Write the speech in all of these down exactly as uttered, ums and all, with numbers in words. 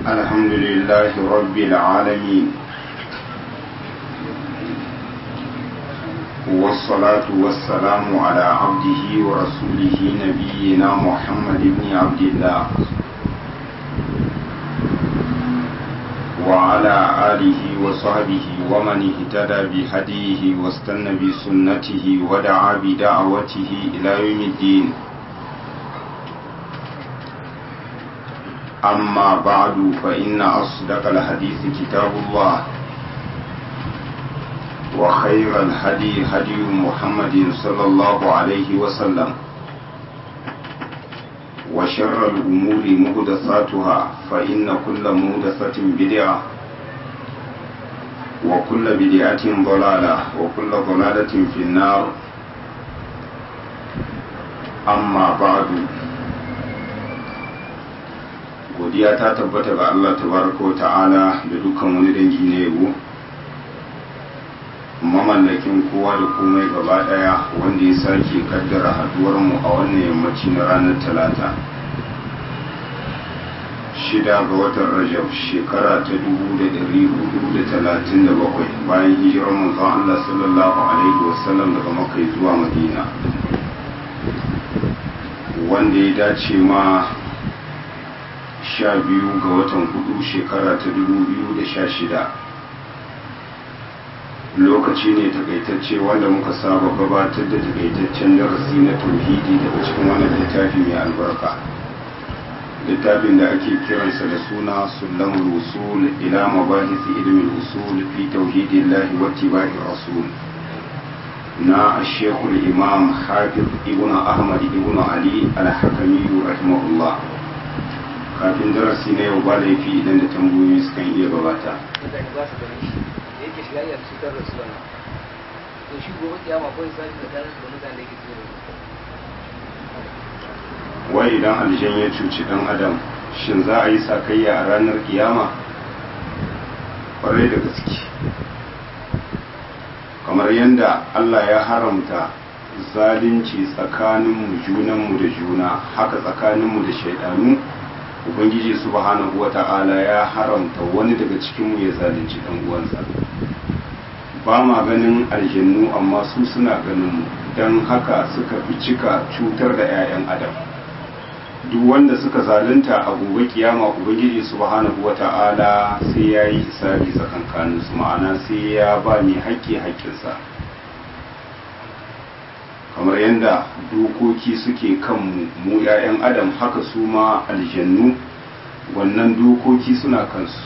الحمد لله رب العالمين والصلاة والسلام على عبده ورسوله نبينا محمد بن عبد الله وعلى آله وصحبه ومن اهتدى بهديه واستنى بسنته ودعا بدعوته إلى يوم الدين. أما بعد فإن أصدق الحديث كتاب الله وخير الهدي هدي محمد صلى الله عليه وسلم وشر الأمور محدثاتها فإن كل محدثة بدعة وكل بدعة ضلالة وكل ضلالة في النار. أما بعد godiya ta tabbata ga Allah tabaraka wa ta'ala da dukkan wani dangi na yabo, mamallakin kowa da komai gaba daya, wanda ya sake kaddara haduwar mu a wannan yammaci na ranar talata shida ga watan Rajab shekara ta dubu da dari hudu da talatin da bakwai bayan hijirar manzon Allah sallallahu alaihi wasallam daga Makka zuwa Madina, wanda ya dace ma sha biyu ga watan hudu shekara ta dubu biyu da sha shida. Lokaci ne takaitacce wanda muka saba gabatar da takaitaccen darasi na tauhidi daga cikin wannan littafi mai albarka, littafin da ake kiransa da suna sulamul usul ila mabahisi ilmin usul fi tauhidillahi wa ittiba'i rasul na ashekul imam hafiz ibn ahmad ibn ali al-hakami rahimahullah. Kafin darasi na yau ba laifi idan da tambayoyi sukan iya gabata. Wai idan aljan ya cuci dan adam, shin za a yi sakayya a ranar kiyama? Kwarai da gaske. Kamar yadda Allah ya haramta zalunci tsakaninmu junanmu da juna, haka tsakaninmu da shaidanu, Ubangiji subhanahu wata'ala ya haramta wani daga cikinmu ya zalunci dan uwansa. Ba ma ganin aljannu amma su suna ganin mu, don haka suka fi cika cutar da 'ya'yan adam. Duk wanda suka zalunta a gobe kiyama Ubangiji subhanahu wata'ala sai ya yi hisabi tsakankanin su, ma'ana sai ya ba mai haƙƙi haƙƙinsa. Kamar yadda dokoki suke kan mu 'ya'yan adam, haka su ma aljannu wannan dokoki suna kansu.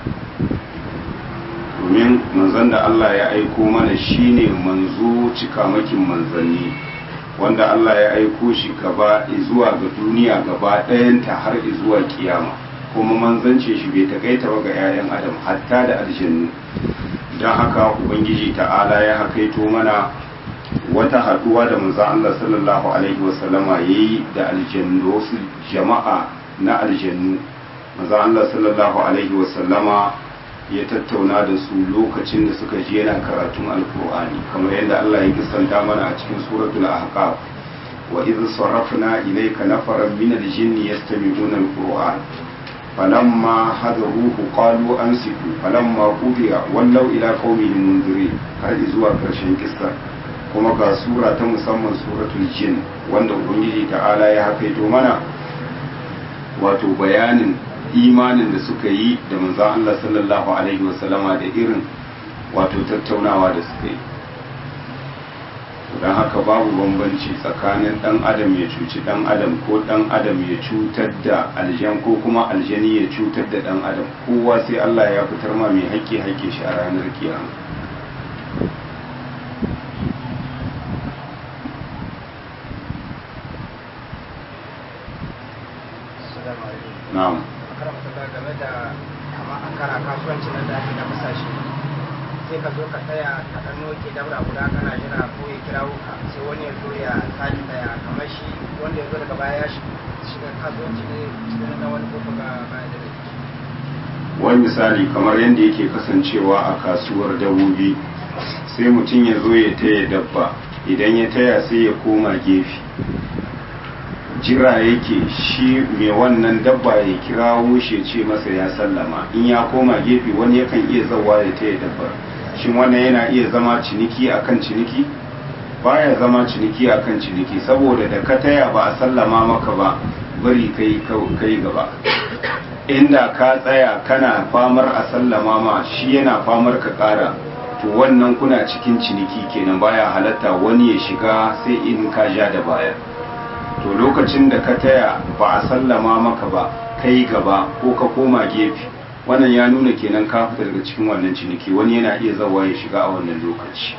Domin manzon da Allah ya aiko mana shine manzo cikamakin manzanni, wanda Allah ya aiko shi gaba zuwa ga duniya gaba ɗayanta har zuwa kiyama, kuma manzance shi bai takaita ba ga 'ya'yan adam hatta da aljannu. Don haka Ubangiji ta'ala ya hakaito mana wata haduwa da manzo Allah sallallahu alaihi wasallama yayi da aljannu, wasu jama'a na aljannu. Manzo Allah sallallahu alaihi wasallama ya tattauna da su lokacin da suka ji yana karatun alkur'ani, kamar yadda Allah ya kisanta mana a cikin suratul ahqaf, wa idh sarafna ilayka nafaran min aljinni yastami'una alqur'an falamma hadaruhu qalu ansitu falamma qudiya wallaw ila qaumihim munzirin, har zuwa karshen kissa. Kuma ga sura ta musamman suratul jin, wanda ubangiji ta'ala ya hakaito mana wato bayanin imanin da suka yi da manzon Allah sallallahu alaihi wasallama da irin wato tattaunawa da suka yi. don haka babu bambanci tsakanin dan adam ya cuci dan adam ko dan adam ya cutar da aljan ko kuma aljani ya cutar da dan adam, kowa sai Allah ya fitar ma mai haƙƙi haƙƙi shi a ranar kiyama. Na'am. Game da kama an kara kasuwanci na daji da masashe, sai ka zo ka tsaya ka ɗan noke dabra guda kana jira ko ya kira ka, sai wani ya zo ya tsari tsaya kamar shi wanda ya zo daga baya ya shiga kasuwanci ne cikin na wani koko ga baya da bai. Wani misali kamar yadda yake kasancewa a kasuwar dabbobi, sai mutum ya zo ya taya dabba, idan ya taya sai ya koma gefe jira yake shi mai wannan dabba ya kirawo shi ce masa ya sallama, in ya koma gefe wani yakan iya zawa ya taya dabbar. Shin wannan yana iya zama ciniki akan ciniki? Baya zama ciniki akan ciniki, saboda da ka taya ba a sallama maka ba bari kai kai gaba. Inda ka tsaya kana famar a sallama ma shi yana famar ka kara, to wannan kuna cikin ciniki kenan, baya halatta wani ya shiga sai in ka ja da baya. To lokacin da ka taya ba a sallama maka ba kai gaba ko ka koma gefe, wannan ya nuna kenan ka fita daga cikin wannan ciniki, wani yana iya zawa ya shiga a wannan lokaci.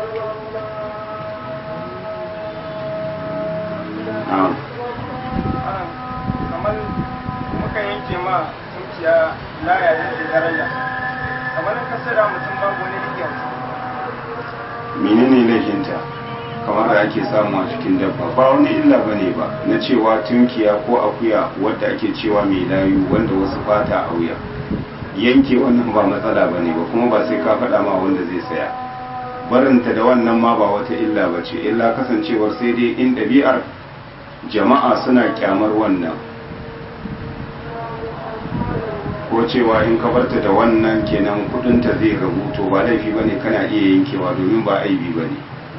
Kamar muka yanke ma tunkiya laya da daraja, kamar ka sada mutum babu wani rikin. Menene laifinta? Kamar da ake samu a cikin dabba ba wani illa bane ba na cewa tunkiya ko akuya wadda ake cewa mai layu wanda wasu fata a wuya, yanke wannan ba matsala bane ba, kuma ba sai ka faɗa ma wanda zai saya. Barinta da wannan ma ba wata illa ba ce, illa kasancewar sai dai in ɗabi'ar jama'a suna kyamar wannan, ko cewa in ka barta da wannan kenan kudinta zai rabu, to ba laifi bane kana iya yankewa domin ba aibi bane.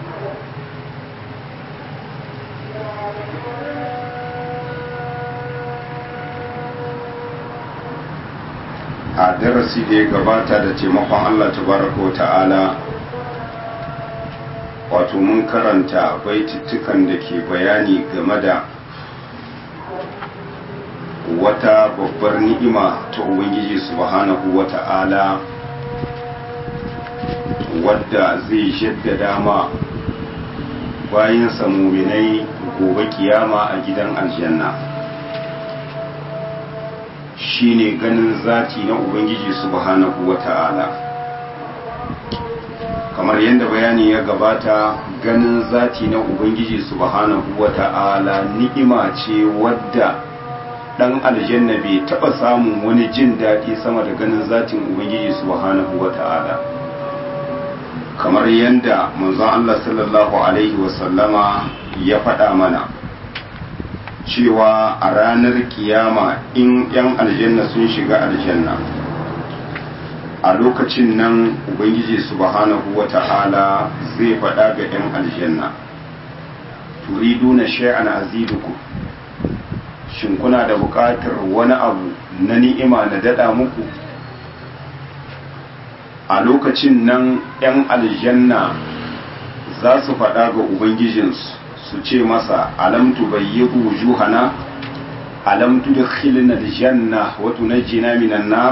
A darasi da ya gabata da taimakon Allah tabaraka wa ta'ala, wato mun karanta baitittukan da ke bayani game da wata babbar ni'ima ta Ubangiji subhanahu wa ta'ala wadda zai jaddada ma bayan muminai gobe kiyama a gidan aljanna, shine ganin zati na Ubangiji subhanahu wa ta'ala. Kamar yadda bayani ya gabata, ganin zati na Ubangiji subhanahu wa ta'ala ni'ima ce wadda dan aljanna bai taba samun wani jin daɗi sama da ganin zatin Ubangiji subhanahu wa ta'ala. Kamar yadda manzon Allah sallallahu alaihi wasallama ya faɗa mana cewa a ranar kiyama in 'yan aljanna sun shiga aljanna, a lokacin nan Ubangiji subhanahu wa ta'ala zai faɗa ga 'yan aljanna, turiduna shay'an azidukum, shin kuna da buƙatar wani abu na ni'ima na daɗa muku? A lokacin nan 'yan aljanna za su faɗa ga Ubangijinsu su ce masa, alam tubayyidu wujuhana, alam tudkhilna aljanna wa tunajjina minan nar.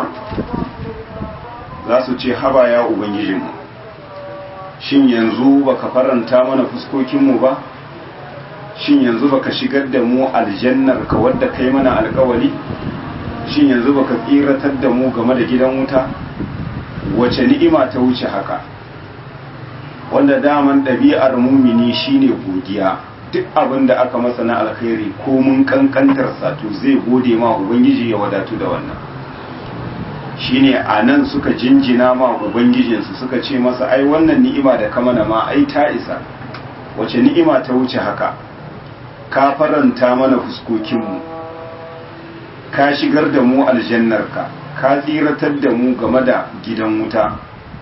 Za su ce, haba ya Ubangijinmu, shin yanzu baka faranta mana fuskokinmu ba? Shin yanzu baka shigar da mu aljannar ka wadda kai mana alkawali? Shin yanzu baka tsiratar da mu game da gidan wuta? Wace ni'ima ta wuce haka? Wanda daman ɗabi'ar mumini shine godiya, duk abin da aka masa na alkhairi ko mun kankantarsa to zai gode ma Ubangiji ya wadatu da wannan. Shine a nan suka jinjina ma Ubangijinsu suka ce masa, ai wannan ni'ima da ka mana ma ai ta isa, wace ni'ima ta wuce haka? Ka faranta mana fuskokinmu, ka shigar da mu aljannarka, ka tsiratar da mu game da gidan wuta.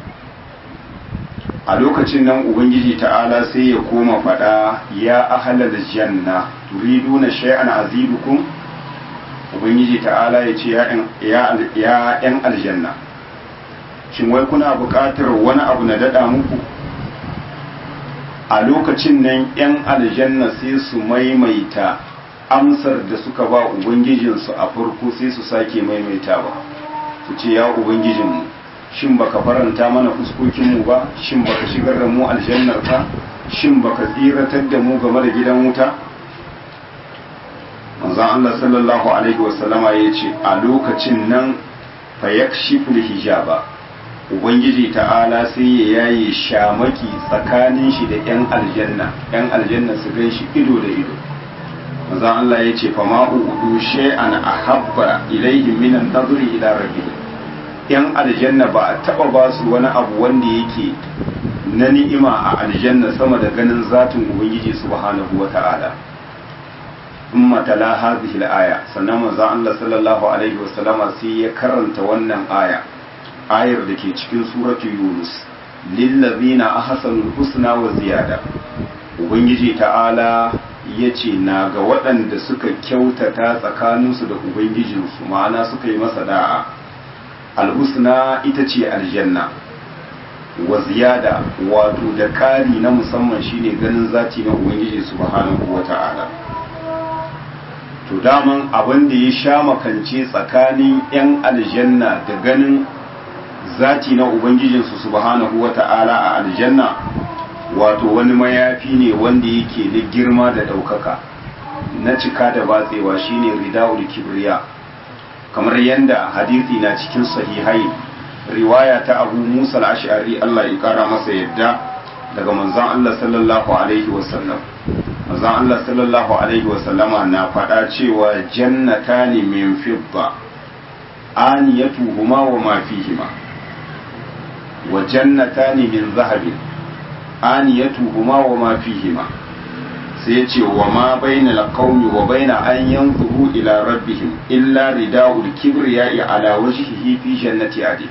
A lokacin nan Ubangiji ta'ala sai ya koma faɗa, ya ahlal janna turiduna shay'an azidukum. Ubangiji ta'ala ya ce ya ‘yan aljanna, shin wai kuna buƙatar wani abu na daɗa muku? A lokacin nan ‘yan aljanna sai su maimaita amsar da suka ba Ubangijinsu a farko, sai su sake maimaita ba, su ce, ya Ubangijinmu, shin baka faranta mana fuskokinmu ba? Shin baka shigar da mu aljannarka? Shin baka tsiratar da mu game da gidan wuta? Manzon Allah sallallahu alaihi wasallama ya ce, a lokacin nan fa yakshiful hijaba, Ubangiji ta'ala sai ya yaye shamaki tsakanin shi da 'yan aljanna, 'yan aljanna su gan shi ido da ido. Manzon Allah ya ce, fa ma'udu shay'an ahabba ilaihim minan nadri ila rabbihim. 'Yan aljanna ba a taba ba su wani abu wanda yake na ni'ima a aljanna sama da ganin zatin Ubangiji subhanahu wa ta'ala. thumma tala hadhihi al-aya sannan manzon Allah sallallahu alaihi wasallama sai ya karanta wannan aya ayar da ke cikin suratu Yunus lillazina ahsanul husna wa ziyada. Ubangiji ta'ala ya ce na ga waɗanda suka kyautata tsakaninsu da Ubangijinsu ma'ana suka yi masa da'a. Alhusna ita ce aljanna wa ziyada wato da kari na musamman shine ganin zati na Ubangiji subhanahu wa ta'ala. To daman abin da ya sha makance tsakanin 'yan aljanna da ganin zati na Ubangijinsu subhanahu wa ta'ala a aljanna wato wani mayafi ne wanda yake da girma da ɗaukaka na cika da batsewa shine rida'ul kibriya, kamar yadda hadisi na cikin sahihai riwaya ta Abu Musa al-Ash'ari Allah ya kara masa yadda daga manzon Allah sallallahu alaihi wasallam manzon Allah sallallahu alaihi wasallama na faɗa cewa jannatani min fidda aniyatuhuma wa ma fihima wa jannatani min zahabin aniyatuhuma wa ma fihima, sai yace wa ma bainal qaumi wa baina an yanzuru ila rabbihim illa rida'ul kibriya'i ala wajhihi fi jannati adin.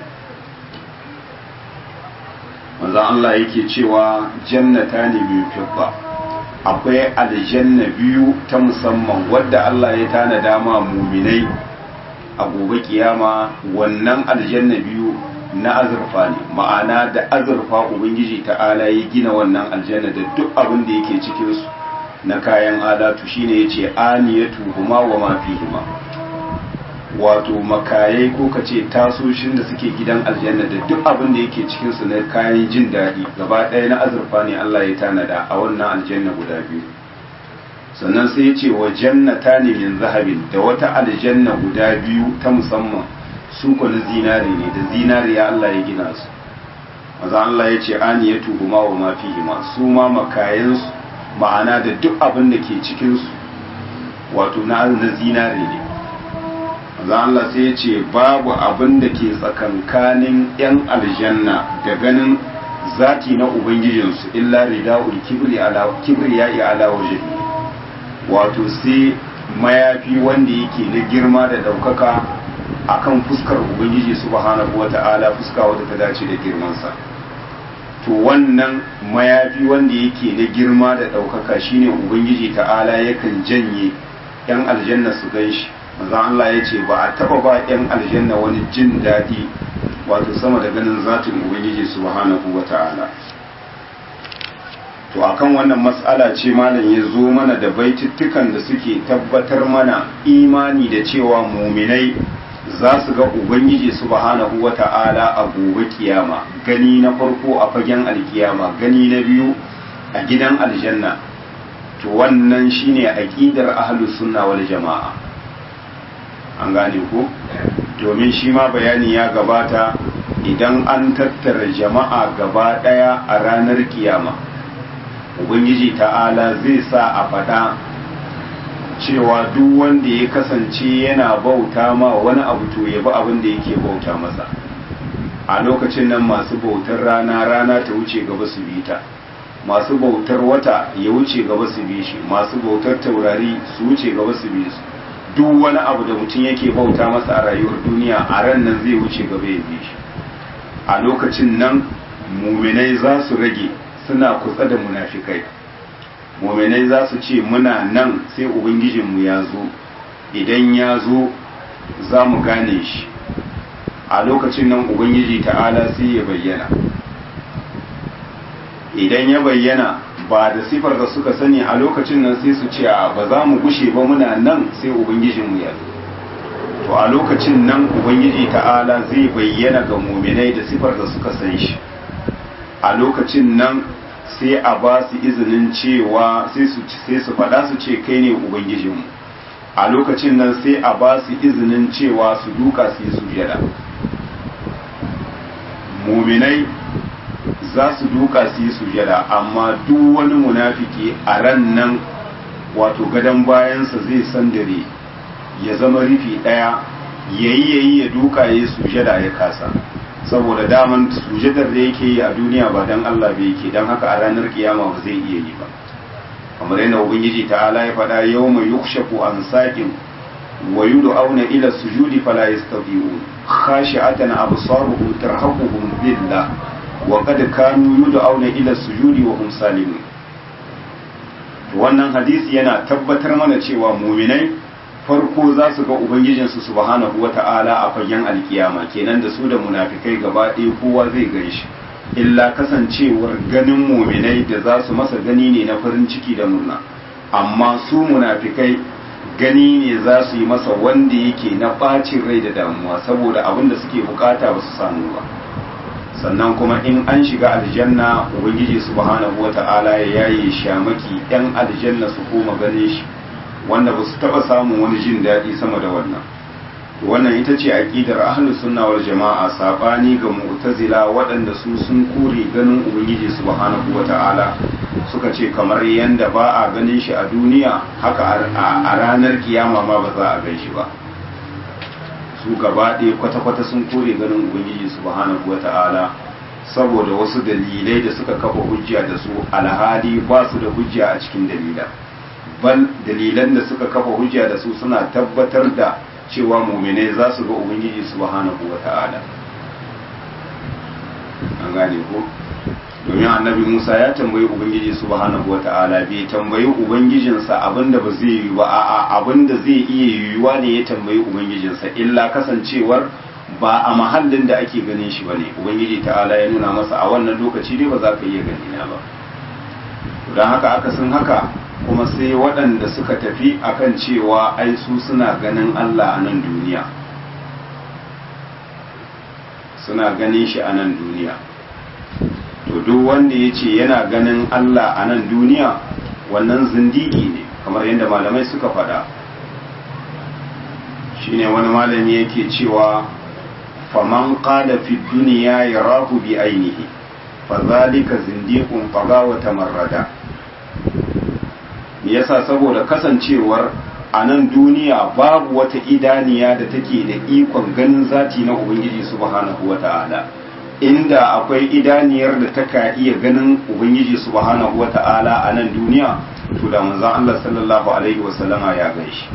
manzo Allah yake cewa jannatani min fidda, akwai aljanna biyu ta musamman wadda Allah ya tanada ma mu'minai a gobe kiyama. Wannan aljanna biyu na azurfa ne, ma'ana da azurfa ubangiji ta'ala ya gina wannan aljanna da duk abin da yake cikin su na kayan alatu, shine yace aniyatu huma wa ma fihima, wato makayai ko kace tasoshin da suke gidan aljanna da duk abin da yake cikin su na kayan jin daɗi gaba ɗaya na azurfa ne Allah ya tanada a wannan aljanna guda biyu. Sannan sai yace wa jannatani min zahabin, da wata aljanna guda biyu ta musamman su ko na zinari ne, da zinariya Allah ya gina su. Maza Allah ya ce aniyatu huma wa ma fihima, su ma makayansu ma'ana da duk abin da ke cikinsu wato na zinari ne. Maza Allah sai ya ce babu abin da ke tsakankanin 'yan aljanna da ganin zati na ubangijinsu illa rida'ul kibri ala kibriya'i ala wajhi, wato sai mayafi wanda yake na girma da ɗaukaka akan fuskar ubangiji subhanahu wata'ala, fuska wadda ta dace da girmansa. To wannan mayafi wanda yake na girma da ɗaukaka shine ubangiji ta'ala yakan janye yan aljanna su ganshi. manzo Allah ya ce ba a taba ba yan aljanna wani jin daɗi wato sama da ganin zatin ubangiji subhanahu wata'ala. To akan wannan mas'ala ce malam ya zo mana da baitittukan da suke tabbatar mana imani da cewa muminai za su ga ubangiji subhanahu wata'ala a gobe kiyama, gani na farko a fagen alkiyama, gani na biyu a gidan aljanna. To wannan shine aqidar ahlus sunna wal jama'a, an gane ko? Domin shi ma bayani ya gabata, idan an tattara jama'a gaba daya a ranar kiyama ubangiji ta'ala zai sa a fada cewa duk wanda ya kasance yana bauta ma wani abu to ya bi abin da yake bauta masa. A lokacin nan masu bautar rana rana ta wuce gaba su bi ta, masu bautar wata ya wuce gaba su bi shi, masu bautar taurari su wuce gaba su bi su. Duk wani abu da mutum yake bauta masa a rayuwar duniya a ran nan zai wuce gaba ya bi shi. A lokacin nan muminai za su rage suna kusa da munafikai. Muminai za su ce muna nan sai ubangijinmu ya zo, idan ya zo za mu gane shi. A lokacin nan ubangiji ta'ala sai ya bayyana, idan ya bayyana ba da sifar da suka sani a lokacin nan sai su ce a ba za mu gushe ba muna nan sai ubangijinmu ya zo. To a lokacin nan ubangiji ta'ala zai bayyana ga muminai da sifar da suka san shi. A lokacin nan sai a ba su izinin cewa sai su sai su faɗa su ce kai ne ubangijinmu. A lokacin nan sai a ba su izinin cewa su duka su yi sujada. Muminai za su duka su yi sujada, amma duk wani munafiki a ran nan wato gadon bayansa zai sandare ya zama rufi ɗaya, yayi yayi ya duka ya yi sujada ya kasa, saboda daman sujadar da yake yi a duniya ba dan Allah bai yake, dan haka a ranar kiyama ba zai iya yi ba. kamar yadda ubangiji ta'ala ya faɗa yawma yukshafu an saqin wa yud'auna ila sujudi fala yastati'un khashi'atan absaruhum tarhaquhum billah wa qad kanu yud'auna ila sujudi wa hum salimun. Wannan hadisi yana tabbatar mana cewa mu'minai farko za su ga ubangijinsu subhanahu wata'ala a fagen alkiyama, kenan da su da munafikai gaba ɗaya kowa zai gan shi, illa kasancewar ganin mu'minai da za su masa gani ne na farin ciki da murna, amma su munafikai gani ne za su yi masa wanda yake na ɓacin rai da damuwa saboda abin da suke bukata ba su samu ba. Sannan kuma in an shiga aljanna ubangiji subhanahu wata'ala ya yaye shamaki yan aljanna su koma ganin shi wanda ba su taba samun wani jin daɗi sama da wannan. Wannan ita ce aqidar ahlus sunna wal jama'a, sabani ga mu'tazila waɗanda su sun kore ganin ubangiji subhanahu wata'ala, suka ce kamar yanda ba a ganin shi a duniya haka a ranar kiyama ma ba za a gan shi ba. Su gaba ɗaya kwata-kwata sun kore ganin ubangiji subhanahu wata'ala saboda wasu dalilai da suka kafa hujja da su, alhali ba su da hujja a cikin dalilan. Bal dalilan da suka kafa hujja da su suna tabbatar da cewa mu'minai za su ga ubangiji subhanahu wata'ala. An gane ko? Domin annabi Musa ya tambayi ubangiji subhanahu wata'ala, bai tambayi ubangijinsa abinda ba zai yi ba, a'a abinda zai iya yiwuwa ne ya tambayi ubangijinsa, illa kasancewar ba a mahallin da ake ganin shi bane. Ubangiji ta'ala ya nuna masa a wannan lokaci dai ba za ka iya gani na ba. Don haka aka sun haka kuma sai waɗanda suka tafi akan cewa ai su suna ganin Allah a nan duniya, suna ganin shi a nan duniya. To duk wanda ya ce yana ganin Allah a nan duniya wannan zindigi ne, kamar yadda malamai suka faɗa. Shine wani malami yake cewa faman qala fi duniya yarahu bi ainihi fa zalika zindiqun faga wa tamarrada. Yasa saboda kasancewar a nan duniya babu wata idaniya da take da ikon ganin zati na ubangiji subhanahu wata'ala. Inda akwai idaniyar da taka iya ganin ubangiji subhanahu wata'ala a nan duniya, to da manzon Allah sallallahu alaihi wasallama ya gaishe.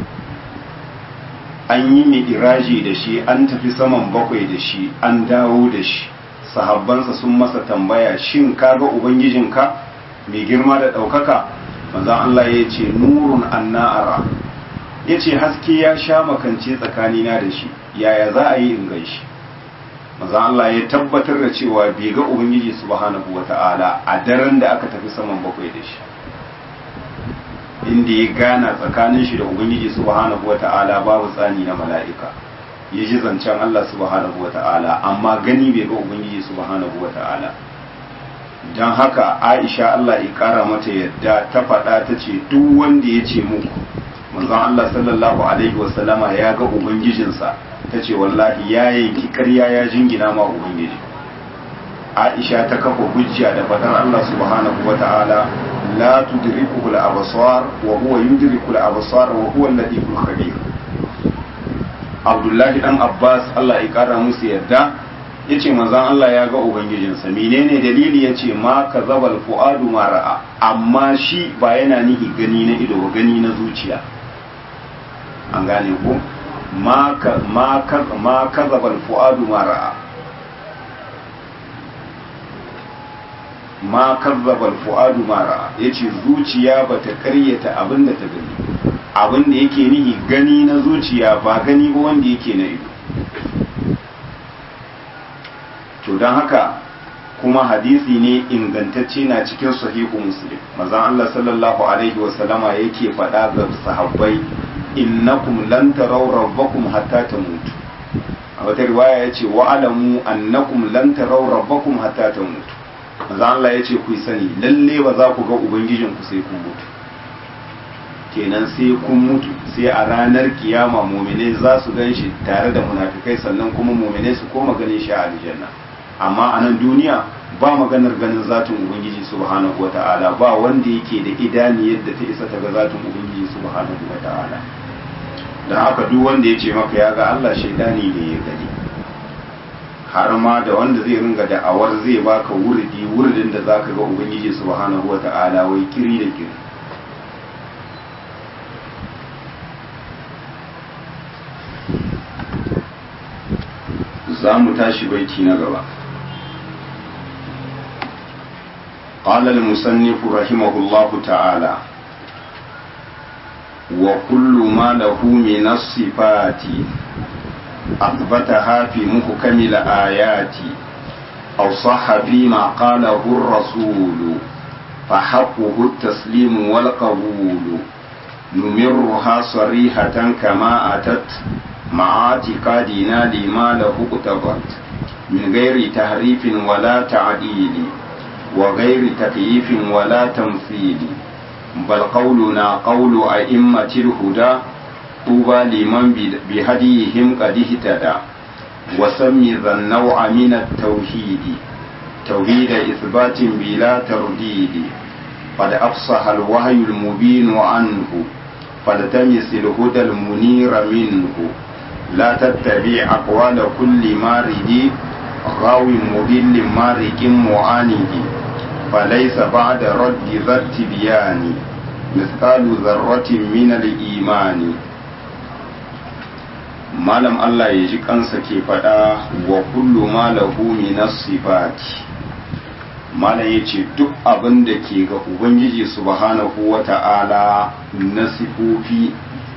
An yi mi'raji da shi, an tafi saman bakwai da shi, an dawo da shi. Sahabbansa sun masa tambaya, shin kaga ubangijinka mai girma da ɗaukaka? Manzon Allah ya ce nurun anna'ara, ya ce haske ya sha makance tsakanina da shi, yaya za a yi in gaishe? Manzon Allah ya tabbatar da cewa bai ga ubangiji subhanahu wata'ala a daren da aka tafi saman bakwai da shi, inda ya gana tsakanin shi da ubangiji subhanahu wata'ala babu tsani na mala'ika, ya ji zancen Allah subhanahu wata'ala, amma gani bai ga ubangiji subhanahu wata'ala. Don haka Aisha Allah ya kara mata yadda ta faɗa ta ce duk wanda ya ce muku manzon Allah sallallahu alaihi wasallama ya ga ubangijinsa, ta ce wallahi ya yanki ƙarya ya jingina ma ubangiji. Aisha ta kafa hujja da faɗar Allah subhanahu wata'ala la tudrikuhu al-absar wa huwa yudriku al-absar wa huwa al-latiful khabir. Abdullahi dan Abbas Allah ya kara musu yadda yace manzon Allah ya ga ubangijinsa. Menene dalili? Yace ma kazabal fuadu ma ra'a, amma shi ba yana nihi gani na ido, gani na zuciya. An gane ko? ma ka ma ka ma kazabal fuadu ma ra'a, ma kazabal fuadu ma ra'a, yace zuciya bata karyata abinda ta gani. Abinda yake nihi gani na zuciya, ba gani ba wanda yake na ido. To don haka kuma hadisi ne ingantacce na cikin sahihu Muslim, manzon Allah sallallahu alaihi wasallama yake faɗa ga sahabbai, innakum lan taraw rabbakum hatta tamutu. A wata riwaya yace wa alamu annakum lan taraw rabbakum hatta tamutu. Manzon Allah yace ku sani lalle ba za ku ga ubangijin ku sai kun mutu. Kenan sai kun mutu, sai a ranar kiyama mu'mine za su ganshi tare da munafikai, sannan kuma mu'mine su koma ganin shi a aljanna. Amma a nan duniya ba maganar ganin zatin ubangiji subhanahu wata'ala, ba wanda yake da idani yadda ta isa ta ga zatin ubangiji subhanahu wata'ala. Dan haka duk wanda ya ce maka ya ga Allah, shaidani ne ya gani. Har ma da wanda zai ringa da'awar zai baka wurdi, wurdin da zaka ga ubangiji subhanahu wata'ala wai kiri da kiri. za mu tashi baiti na gaba. قال المصنف رحمه الله تعالى وكل ما له من الصفات أثبتها في محكم الآيات أو صح فيما قاله الرسول فحقه التسليم والقبول نمرها صريحة كما أتت مع اعتقادنا لما له اقتضت من غير تحريف ولا تعديل وغير تكييف ولا تمثيل بل قولنا قول أئمة الهدى طوبى لمن بهديهم قد اهتدى وسمي ذا النوع من التوحيد توحيد إثبات بلا ترديد قد أفصح الوحي المبين عنه فالتمس الهدى المنير منه لا تتبع أقوال كل مارد غاو مضل مارق معاند فليس بعد رد ذا التبيان مثقال ذرة من الإيمان malam Allah ya ji kansa ke faɗa wa kullu ma lahu minas sifati malam yace duk abin da ke ga ubangiji subhanahu wata'ala na sifofi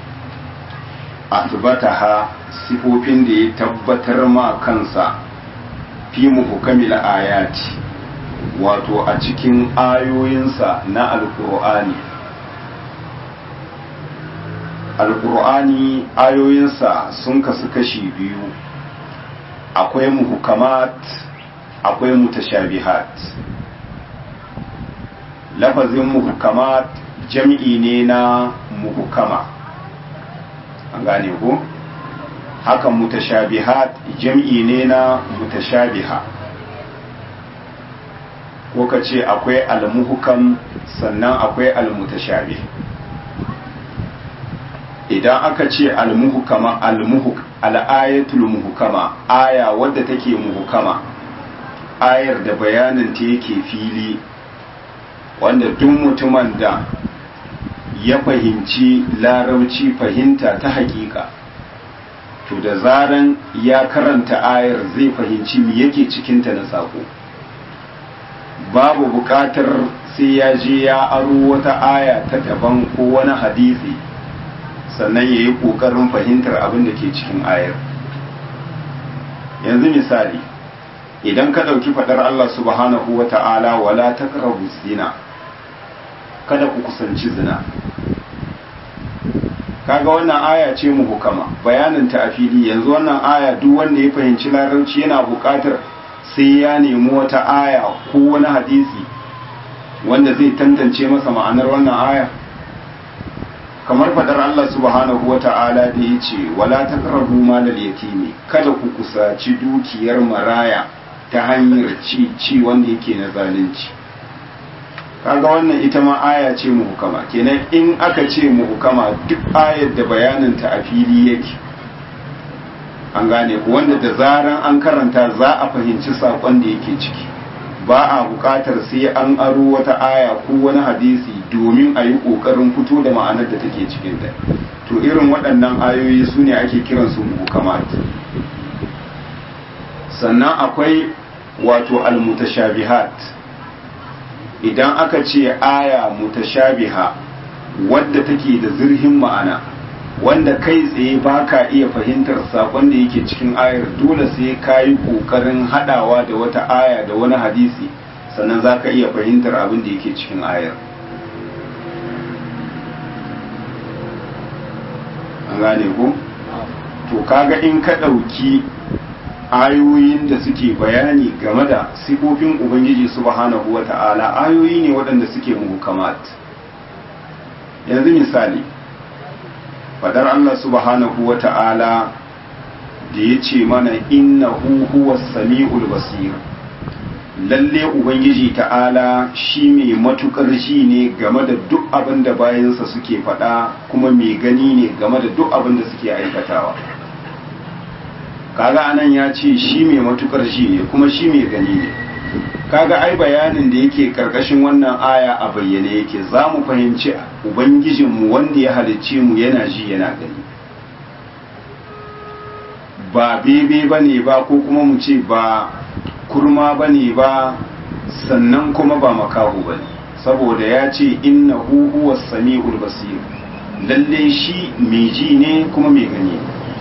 asbataha sifofin da ya tabbatar ma kansa fi muhkamil ayati wato a cikin ayoyinsa na alqur'ani alƙur'ani ayoyinsa sun kasu kashi biyu akwai muhukamat akwai mutashabihat lafazin muhukamat jam'i ne na muhukama an gane ko hakan mutashabihat jam'i ne na mutashabiha ko ka ce akwai almuhukam sannan akwai almutashabih idan aka ce almuhukama almuhuk al'ayatul muhukama aya wadda take muhukama ayar da bayanin ta yake fili wanda duk mutumin da ya fahimci larabci fahimta ta hakika to da zaran ya karanta ayar zai fahimci me yake cikinta na sako babu bukatar sai ya je ya aro wata aya ta daban ko wani hadisi sannan ya yi ƙoƙarin fahimtar abin da ke cikin ayar yanzu misali idan ka ɗauki faɗar Allah subhanahu wa ta'ala wala taqrabu zina kada ku kusanci zina kaga wannan aya ce mu hukama bayanin ta a fili yanzu wannan aya duk wanda ya fahimci larabci yana buƙatar sai ya nemi wata aya ko wani hadisi wanda zai tantance masa ma'anar wannan aya kamar fadar Allah subhanahu wa ta'ala da ya ce wala taqrabu malal yatimi kada ku kusaci dukiyar maraya ta hanyar ci ci wanda yake na zalunci kaga wannan ita ma aya ce muhkama kenan in aka ce muhkama duk ayar da bayanin ta a fili yake an gane wanda da zaran an karanta za a fahimci sakon da yake ciki ba a buƙatar sai an aro wata aya ko wani hadisi domin a yi ƙoƙarin fito da ma'anar da take cikin ta to irin waɗannan ayoyi su ne ake kiransu muhkamat sannan akwai wato almutashabihat idan aka ce aya mutashabiha wadda take da zurhin ma'ana wanda kai tsaye ba ka iya fahimtar sakon da yake cikin ayar dole sai ka yi ƙoƙarin haɗawa da wata aya da wani hadisi sannan za ka iya fahimtar abin da yake cikin ayar an gane ku? to kaga in ka ɗauki ayoyin da suke bayani game da sifofin ubangiji subhanahu wa ta'ala ayoyi ne waɗanda suke muhkamat yanzu misali fadar Allah subhanahu wa ta'ala da ya ce mana innahu huwa sami'ul basir lalle ubangiji ta'ala shi mai matukar shi ne game da duk abin da bayansa suke fada kuma mai gani ne game da duk abin da suke aikatawa kaga anan ya ce shi mai matukar shi ne kuma shi mai gani ne kaga ai bayanin da yake karkashin wannan aya a bayyane yake za mu fahimci ubangijinmu wanda ya halicce mu yana ji yana gani ba bebe bane ba ko kuma mu ce ba kurma bane ba sannan kuma ba makaho bane saboda ya ce innahu huwas sami'ul basir lalle shi mai ji ne kuma mai gani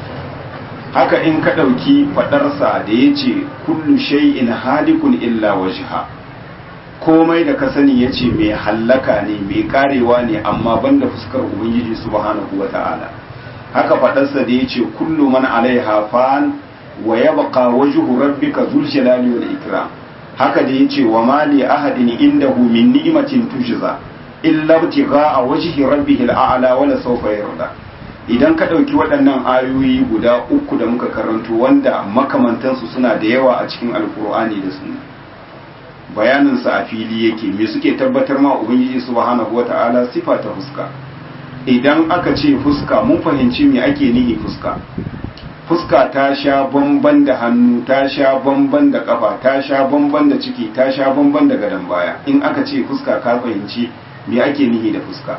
haka in ka ɗauki faɗarsa da ya ce kullu shay'in halikun illa wajha komai da ka sani ya ce mai hallaka ne mai karewa ne amma banda fuskar ubangiji subhanahu wa ta'ala haka faɗarsa da ya ce kullu man alaiha fan wa yabqa wajhu rabbika dhul jalali wal ikram haka da ya ce wa mali ahadin indahu min ni'matin tujza illa ibtigha'a wajhi rabbihil a'la wala sawfa yarda idan ka ɗauki waɗannan ayoyi guda uku da muka karanto wanda makamantansu suna da yawa a cikin alkur'ani da sunna bayaninsa a fili yake me suke tabbatar ma ubangiji subhanahu wata'ala sifa ta fuska idan aka ce fuska mun fahimci me ake nihi fuska fuska ta sha bamban da hannu ta sha bamban da kafa ta sha bamban da ciki ta sha bamban da gadon baya in aka ce fuska ka fahimci me ake nihi da fuska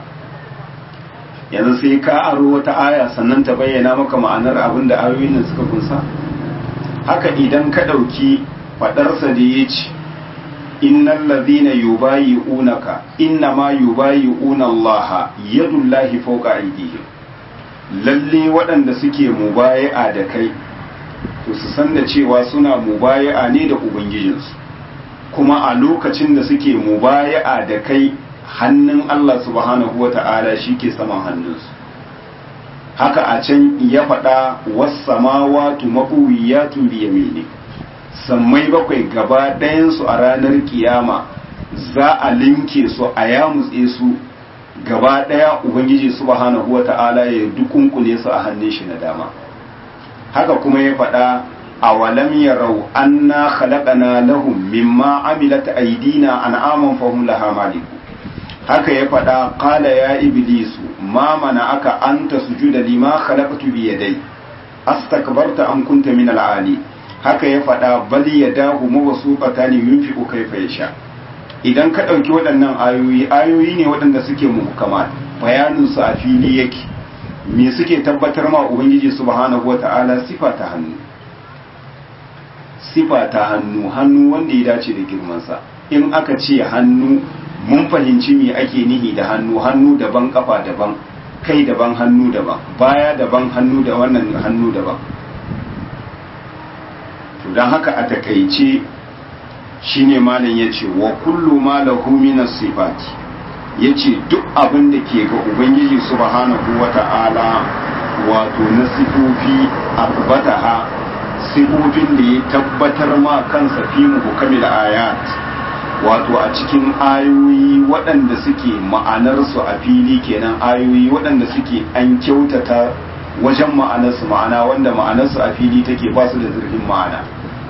yanzu sai ka aro wata aya sannan ta bayyana maka ma'anar abin da ayoyin nan suka kunsa haka idan ka ɗauki faɗarsa da ya ce innal ladhina yubayi'unaka innama yubayi'una Allah yadullahi fawqa aydihim lalle waɗanda suke mubayi'a da kai to su san da cewa suna mubayi'a ne da ubangijinsu kuma a lokacin da suke mubayi'a da kai hannun Allah subhanahu wa ta'ala shi ke saman hannunsu haka a can ya faɗa wassamawatu maqwiyatun bi yamini sammai bakwai gaba ɗayansu a ranar kiyama za a linke su a yamutse su gaba ɗaya ubangiji subhanahu wa ta'ala ya dukunkune su a hannun shi na dama haka kuma ya faɗa awalam yarau anna khalaqana lahum mimma amilat aydina an'aman fahum laha malikun haka ya faɗa qala ya iblisu ma mana aka anta sujuda lima khalaqtu bi yadai astakbarta am kunta min al-ali haka ya faɗa bal yadahu mabsuqatan yunfiqu kayfa yasha idan ka ɗauki waɗannan ayoyi ayoyi ne waɗanda suke muhkamat bayanin su a fili yake me suke tabbatar ma ubangiji subhanahu wata'ala sifa ta hannu sifa ta hannu hannu wanda ya dace da girman sa in aka ce hannu mun fahimci me ake nihi da hannu hannu daban kafa daban kai daban hannu daban baya daban hannu da wannan hannu daban to dan haka a takeice shine malam yace wa kullu ma lahu minas sifati yace duk abin da ke ga ubangiji subhanahu wata'ala wato na sifofi akbataha sifofin da ya tabbatar ma kansa fi muhkamil ayat wato a cikin ayoyi waɗanda suke ma'anarsu a fili kenan ayoyi waɗanda suke an kyautata wajen ma'anarsu ma'ana wanda ma'anarsu a fili take ba su da zurfin ma'ana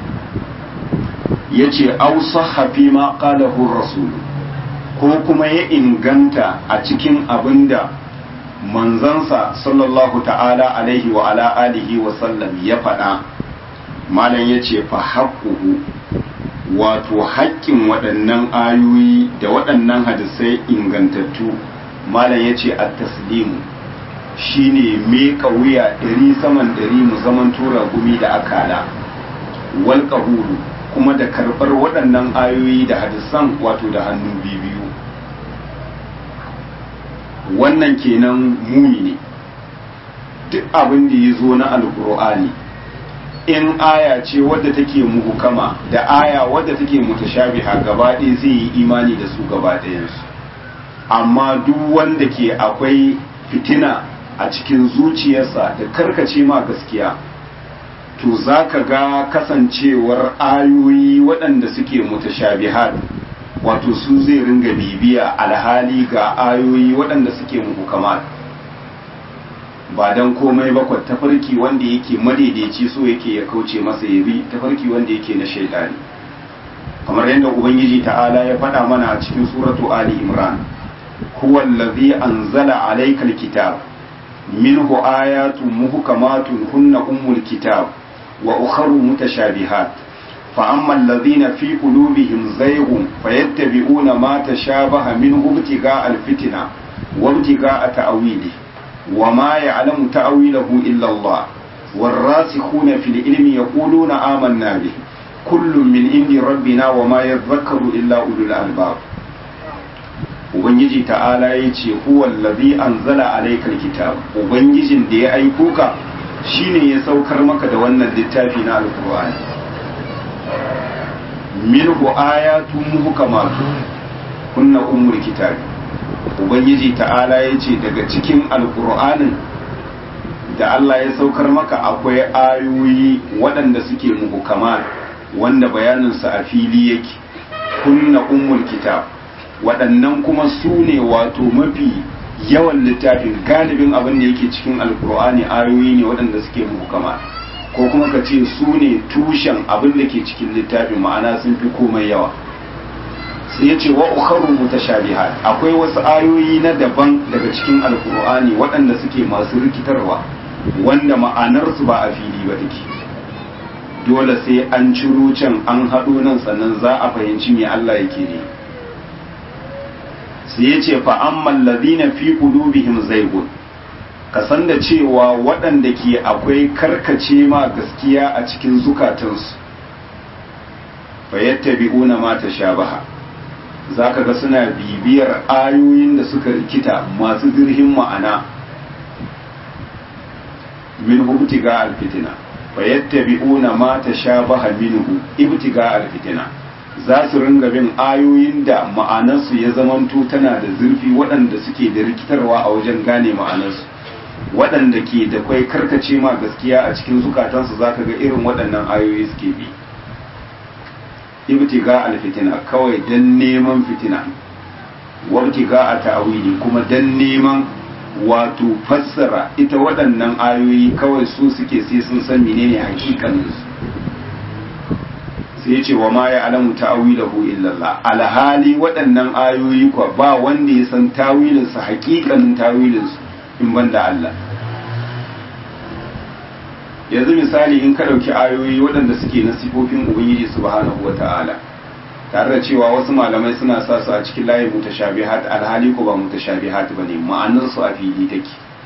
ya ce ausaha fi ma qalahu rasul ko kuma ya inganta a cikin abinda manzansa sallallahu ta'ala alaihi wa ala alihi wa sallam ya faɗa malam ya ce fa haqquhu wato haƙƙin waɗannan ayoyi da waɗannan hadisai ingantattu malam ya ce a taslimu shi ne meƙa wuya ɗari saman ɗari mu zaman tura gumi da akala wal ƙahuru kuma da karɓar waɗannan ayoyi da hadisan wato da hannu biyu wannan kenan muni ne duk abin da ya zo na alƙur'ani in aya ce wadda take muhukama da aya wadda take mutashabiha gaba ɗaya zai yi imani da su gaba ɗayansu amma duk wanda ke akwai fitina a cikin zuciyarsa da karkace ma gaskiya to za ka ga kasancewar ayoyi waɗanda suke mutashabihat wato su zai ringa bibiya alhali ga ayoyi waɗanda suke muhukama ba don komai ba tafarki wanda yake madaidaici so yake ya kauce masa ya bi tafarki wanda yake na shaidani kamar yadda ubangiji ta'ala ya faɗa mana a cikin suratu ali imran huwa allazi anzala alayka alkitab minhu ayatun muhkamatun hunna ummul kitab wa ukharu mutashabihat fa amma alladhina fi qulubihim zayghun fayattabi'una ma tashabaha minhu ibtigaa alfitna wa ibtigaa ta'wilihi wa ma ya'lamu ta'wilahu illa Allah warasikhuna fil ilmi yaquluna amanna bihi kullum min indi rabbina wa ma yadhakkaru illa ulul albab. ubangiji ta'ala yace huwa allazi anzala alaykal kitab, ubangijin da ya aiko ka shine ya saukar maka da wannan littafi na alqur'ani. minhu ayatun muhkamatun kunna ummul kitab, ubangiji ta'ala yace daga cikin alqur'anin da Allah ya saukar maka akwai ayoyi waɗanda suke muhkamat wanda bayaninsa a fili yake, kunna ummul kitab, waɗannan kuma su ne wato mafi yawan littafin, galibin abin da yake cikin alkur'ani ayoyi ne waɗanda suke muhkamat, ko kuma ka ce su ne tushen abin da ke cikin littafin, ma'ana sun fi komai yawa. sai ya ce wa ukharu mutashabihat, akwai wasu ayoyi na daban daga cikin alkur'ani waɗanda suke masu rikitarwa wanda ma'anarsu ba a fili ba take, dole sai an ciro can an haɗo nan sannan za a fahimci me Allah yake ne. sai ya ce fa'amman ladina fi qulubihim zaygun, ka san da cewa waɗanda ke akwai karkace ma gaskiya a cikin zukatansu, fayattabi'una ma tashabaha, zaka ga suna bibiyar ayoyin da suka rikita masu zirhin ma'ana, min ibtiga alfitina, fayattabi'una ma tashabaha minhu ibtiga alfitina, za su ringa bin ayoyin da ma'anarsu ya zamanto tana da zurfi, waɗanda suke da rikitarwa a wajen gane ma'anarsu, waɗanda ke da kwai karkace ma gaskiya a cikin zukatansu, zaka ga irin waɗannan ayoyi suke bi. ibtiga alfitina, kawai dan neman fitina, wabtiga a ta'wili, kuma dan neman wato fassara ita waɗannan ayoyi, kawai su suke sai sun san menene hakikaninsu. sai ce wa ma ya alamu ta'awilahu illallah, alhali waɗannan ayoyi kwa ba wanda ya san tawilinsu, hakikanin tawilinsu in banda Allah. yanzu misali in ka ɗauki ayoyi waɗanda suke na sifofin ubangiji subhanahu wata'ala, tare da cewa wasu malamai suna sa su a cikin layin mutashabihat, alhali ko ba mutashabihat bane, ma'anar su a fili take.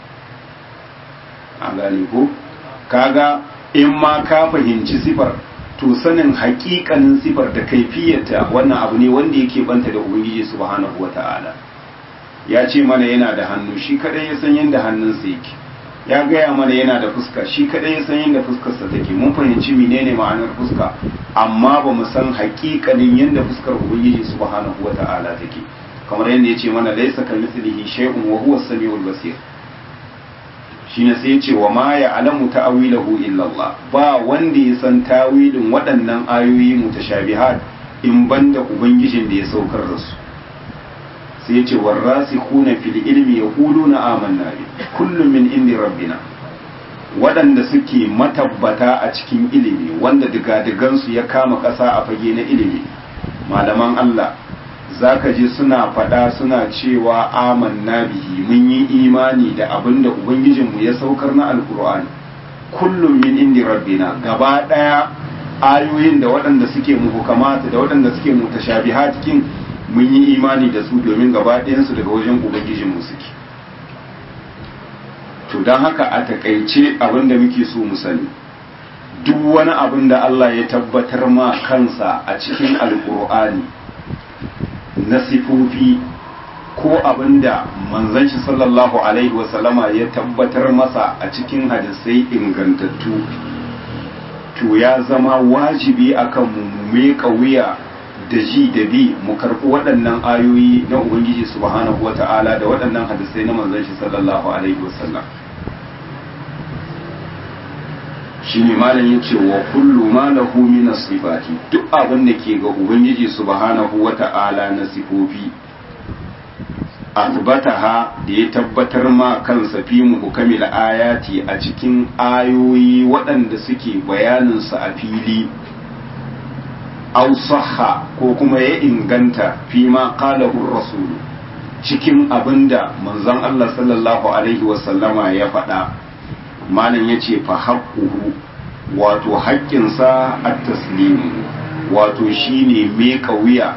an gane ko? kaga in ma ka fahimci sifar, to sanin hakikanin sifar da kaifiyarta wannan abu ne wanda yake banta da ubangiji subhanahu wata'ala. ya ce mana yana da hannu, shi kadai ya san yadda hannunsa yake. ya gaya mana yana da fuska, shi kadai ya san yadda fuskarsa take. mun fahimci menene ma'anar fuska, amma ba mu san hakikanin yadda fuskar ubangiji subhanahu wata'ala take, kamar yadda ya ce mana laysa kamithlihi shay'un wa huwa as-sami'ul basir. shine sai ya ce wa ma ya'lamu ta'wilahu illa Allah, ba wanda ya san tawilin waɗannan ayoyi mutashabihat in banda ubangijin da ya saukar da su. sai ya ce warrasikhuna fil ilmi yaquluna amanna bi kullum min indi rabbina, waɗanda suke matabbata a cikin ilimi, wanda digadigansu ya kama ƙasa a fage na ilimi, malaman Allah, zaka ji suna faɗa suna cewa amanna bihi, mun yi imani da abin da ubangijinmu ya saukar na alkur'ani, kullum min indi rabbina, gaba ɗaya ayoyin da waɗanda suke muhukamata da waɗanda suke mutashabihat kin mun yi imani da su domin gaba ɗayansu daga wajen ubangijinmu suke. to don haka a takaice abin da muke so mu sani, duk wani abin da Allah ya tabbatar ma kansa a cikin alkur'ani na sifofi, ko abin da manzon shi sallallahu alaihi wasallama ya tabbatar masa a cikin hadisai ingantattu, to ya zama wajibi akan mu meka wuya da ji da bi mu karɓi waɗannan ayoyi na ubangiji subhanahu wata'ala da waɗannan hadisai na manzon shi sallallahu alaihi wasallam. shi ne malam yace wa kullu ma lahu min as-sifati, duk abin da ke ga ubangiji subhanahu wata'ala na sifofi, asbataha da ya tabbatar ma kansa fi muhkamil ayati, a cikin ayoyi waɗanda suke bayanin su a fili, aw sahha ko kuma ya inganta fi ma qalahu rasul, cikin abinda manzon Allah sallallahu alaihi wasallama ya faɗa. malam yace fa haqquhu, wato haƙƙinsa at-taslim, wato shine me wuya,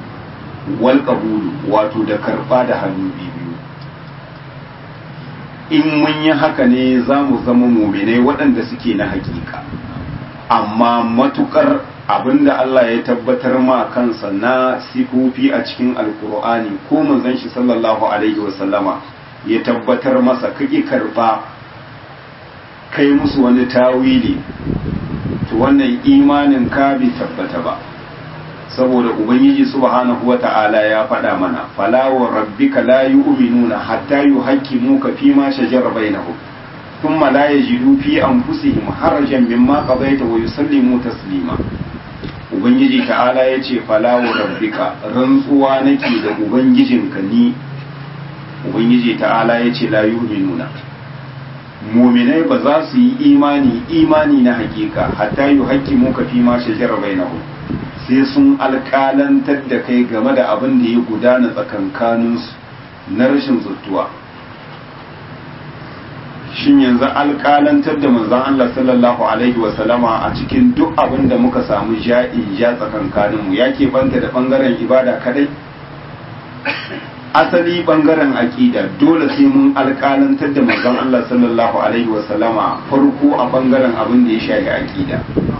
wal qabulu, wato da karba da hannu biyu. in mun yi haka ne za mu zama muminai waɗanda suke na hakika. Amma matukar abinda Allah ya tabbatar ma kansa na sifofi a cikin alkur'ani ko manzon shi sallallahu alaihi wasallama ya tabbatar masa kake karba kai musu wani tawili, to wannan imanin ka bai tabbata ba, saboda ubangiji subhanahu wata'ala ya faɗa mana fala wa rabbika la yu'minuna hatta yuhaqqimuka fi ma shajara bainahum thumma la yajidu fi anfusihim harajan mimma qadaita wa yusallimu taslima. Ubangiji ta'ala ya ce fala wa rabbika, rantsuwa nake da ubangijinka ni ubangiji ta'ala ya ce la yu'minuna, muminai ba za su yi imani imani na hakika hatta yuhaqqimuka fi ma shajara bainahum, sai sun alƙalantar da kai game da abin da ya gudana tsakankaninsu na rashin zuttuwa. Shin yanzu alƙalantar da manzon Allah sallallahu alaihi wasallama a cikin duk abin da muka samu ja'in ja tsakankaninmu ya ke banta da ɓangaren ibada kadai? Asali ɓangaren aƙida dole sai mun alƙalantar da manzon Allah sallallahu alaihi wasallama farko a ɓangaren abin da ya shafi aƙida.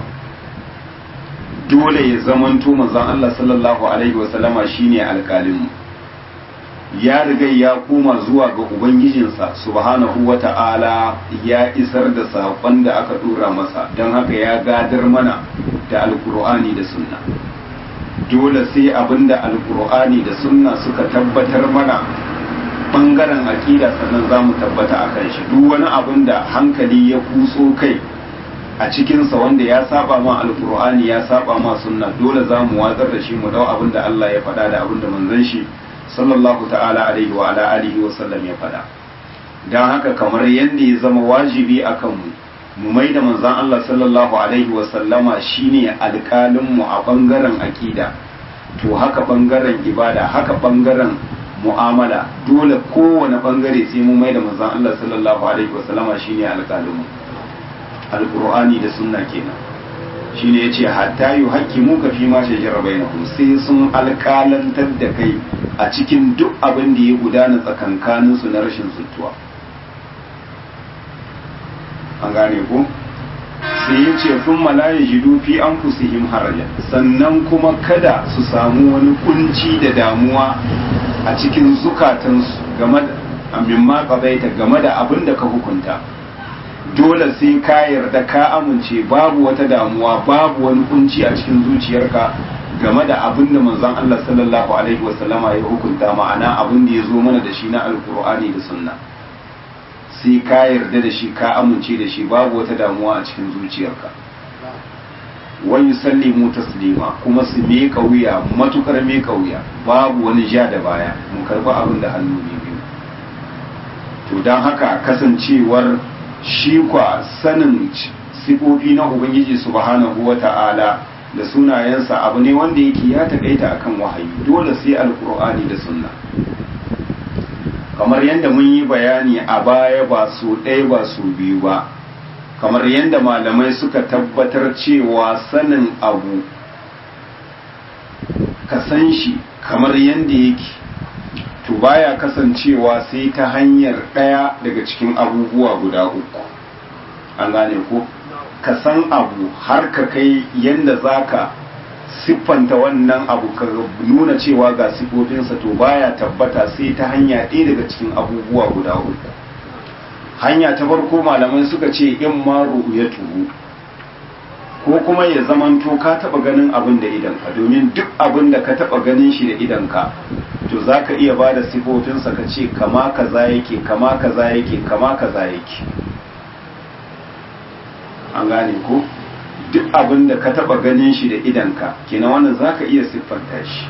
Dole ya zamanto manzon Allah sallallahu alaihi wasallama shine alƙalinmu, ya riga ya koma zuwa ga ubangijinsa subhanahu wata'ala, ya isar da saƙon da aka dora masa, don haka ya gadar mana da alkur'ani da sunna. Dole sai abinda alkur'ani da sunna suka tabbatar mana bangaren aƙida sannan za mu tabbata a kan shi. Duk wani abin da hankali ya kutso kai a cikinsa wanda ya saba ma alkur'ani ya saba ma sunna, dole za mu watsar da shi mu dau abin da Allah ya faɗa da abin da manzon shi sallallahu ta'ala alaihi wa ala alihi wa sallam ya faɗa. Dan haka kamar yadda ya zama wajibi akan mu mu mai da manzon Allah sallallahu alaihi wa sallama shine alƙalin mu a bangaren aqida, to haka bangaren ibada, haka bangaren mu'amala, dole kowane bangare sai mu mai da manzon Allah sallallahu alaihi wa sallama shine alƙalin mu. Alqur'ani da sunna kenan shine yace hatta yuhaqqimuka fi ma shajara bainahum, sai sun alƙalantar da kai a cikin duk abin da ya gudana tsakankanin su na rashin zuttuwa. An gane ko? Sai yace thumma la yajidu fi anfusihim harajan, sannan kuma kada su samu wani kunci da damuwa a cikin zukatansu game da mimma qadaita, game da abin da ka hukunta. Dole sai ka yarda ka amince babu wata damuwa, babu wani kunci a cikin zuciyarka game da abin da manzon Allah sallallahu alaihi wasallama ya hukunta, ma'ana abin da ya zo mana da shi na alkur'ani da sunna. Sai ka yarda da shi, ka amince da shi, babu wata damuwa a cikin zuciyarka. wa yusallimu taslima, kuma su meka wuya matukar meka wuya, babu wani ja da baya, mu karba abin da hannu biyu. To don haka kasancewar shi kwa sanin sifofi na Ubangiji subhanahu wa ta'ala da sunayensa abu ne wanda yake ya takaita akan wahayi, dole sai alkur'ani da sunna. Kamar yadda mun yi bayani a baya ba su ɗaya ba su biyu ba, kamar yadda malamai suka tabbatar cewa sanin abu ka san shi kamar yadda yake, to baya kasancewa sai ta hanyar ɗaya daga cikin abubuwa guda uku. An gane ko? Ka san abu har ka kai yadda za ka siffanta wannan abu, ka nuna cewa ga siffofinsa, to baya tabbata sai ta hanya ɗaya daga cikin abubuwa guda uku. Hanya ta farko malamai suka ce in ma ru'yatuhu, ko kuma ya zamanto ka taba ganin abin da idanka, domin duk abin da ka taba ganin shi da idanka to zaka iya bada sifofinsa ka ce kama kaza yake, kama kaza yake, kama kaza yake. An gane ko? Duk abin da ka taba ganin shi da idanka kenan wannan zaka iya siffanta shi.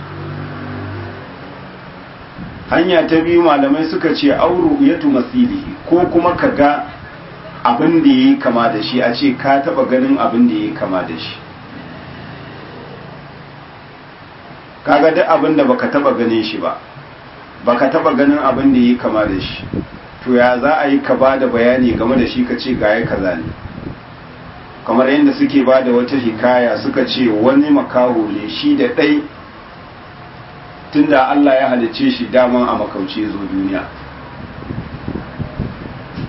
Hanya ta biyu malamai suka ce auru yatu masilihi, ko kuma ka ga abin da yayi kama da shi, a ce ka taba ganin abin da yayi kama da shi. Kaga duk abin da baka taba ganin shi ba, baka taba ganin abin da yayi kama da shi, to ya za a yi ka bada bayani game da shi ka ce ga ya kaza ne? Kamar yadda suke bada wata hikaya suka ce wani makaho ne shi da ɗai, tunda Allah ya halicce shi daman a makauce zo duniya,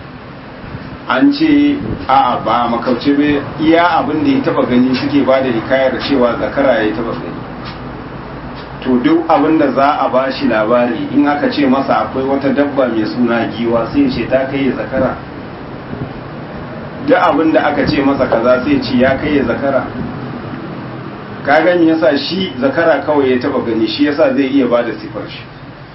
an ce a'a ba makauce ba iya abin da ya taba gani suke ba da hikayar cewa zakara ya taba gani. To duk abin da za a ba shi labari in aka ce masa akwai wata dabba mai suna giwa sai ce ta kai zakara, duk abin da aka ce masa kaza sai ce ya kai zakara. Ka gani yasa shi zakara kawai ya taba gani, shi yasa zai iya ba da sifar shi.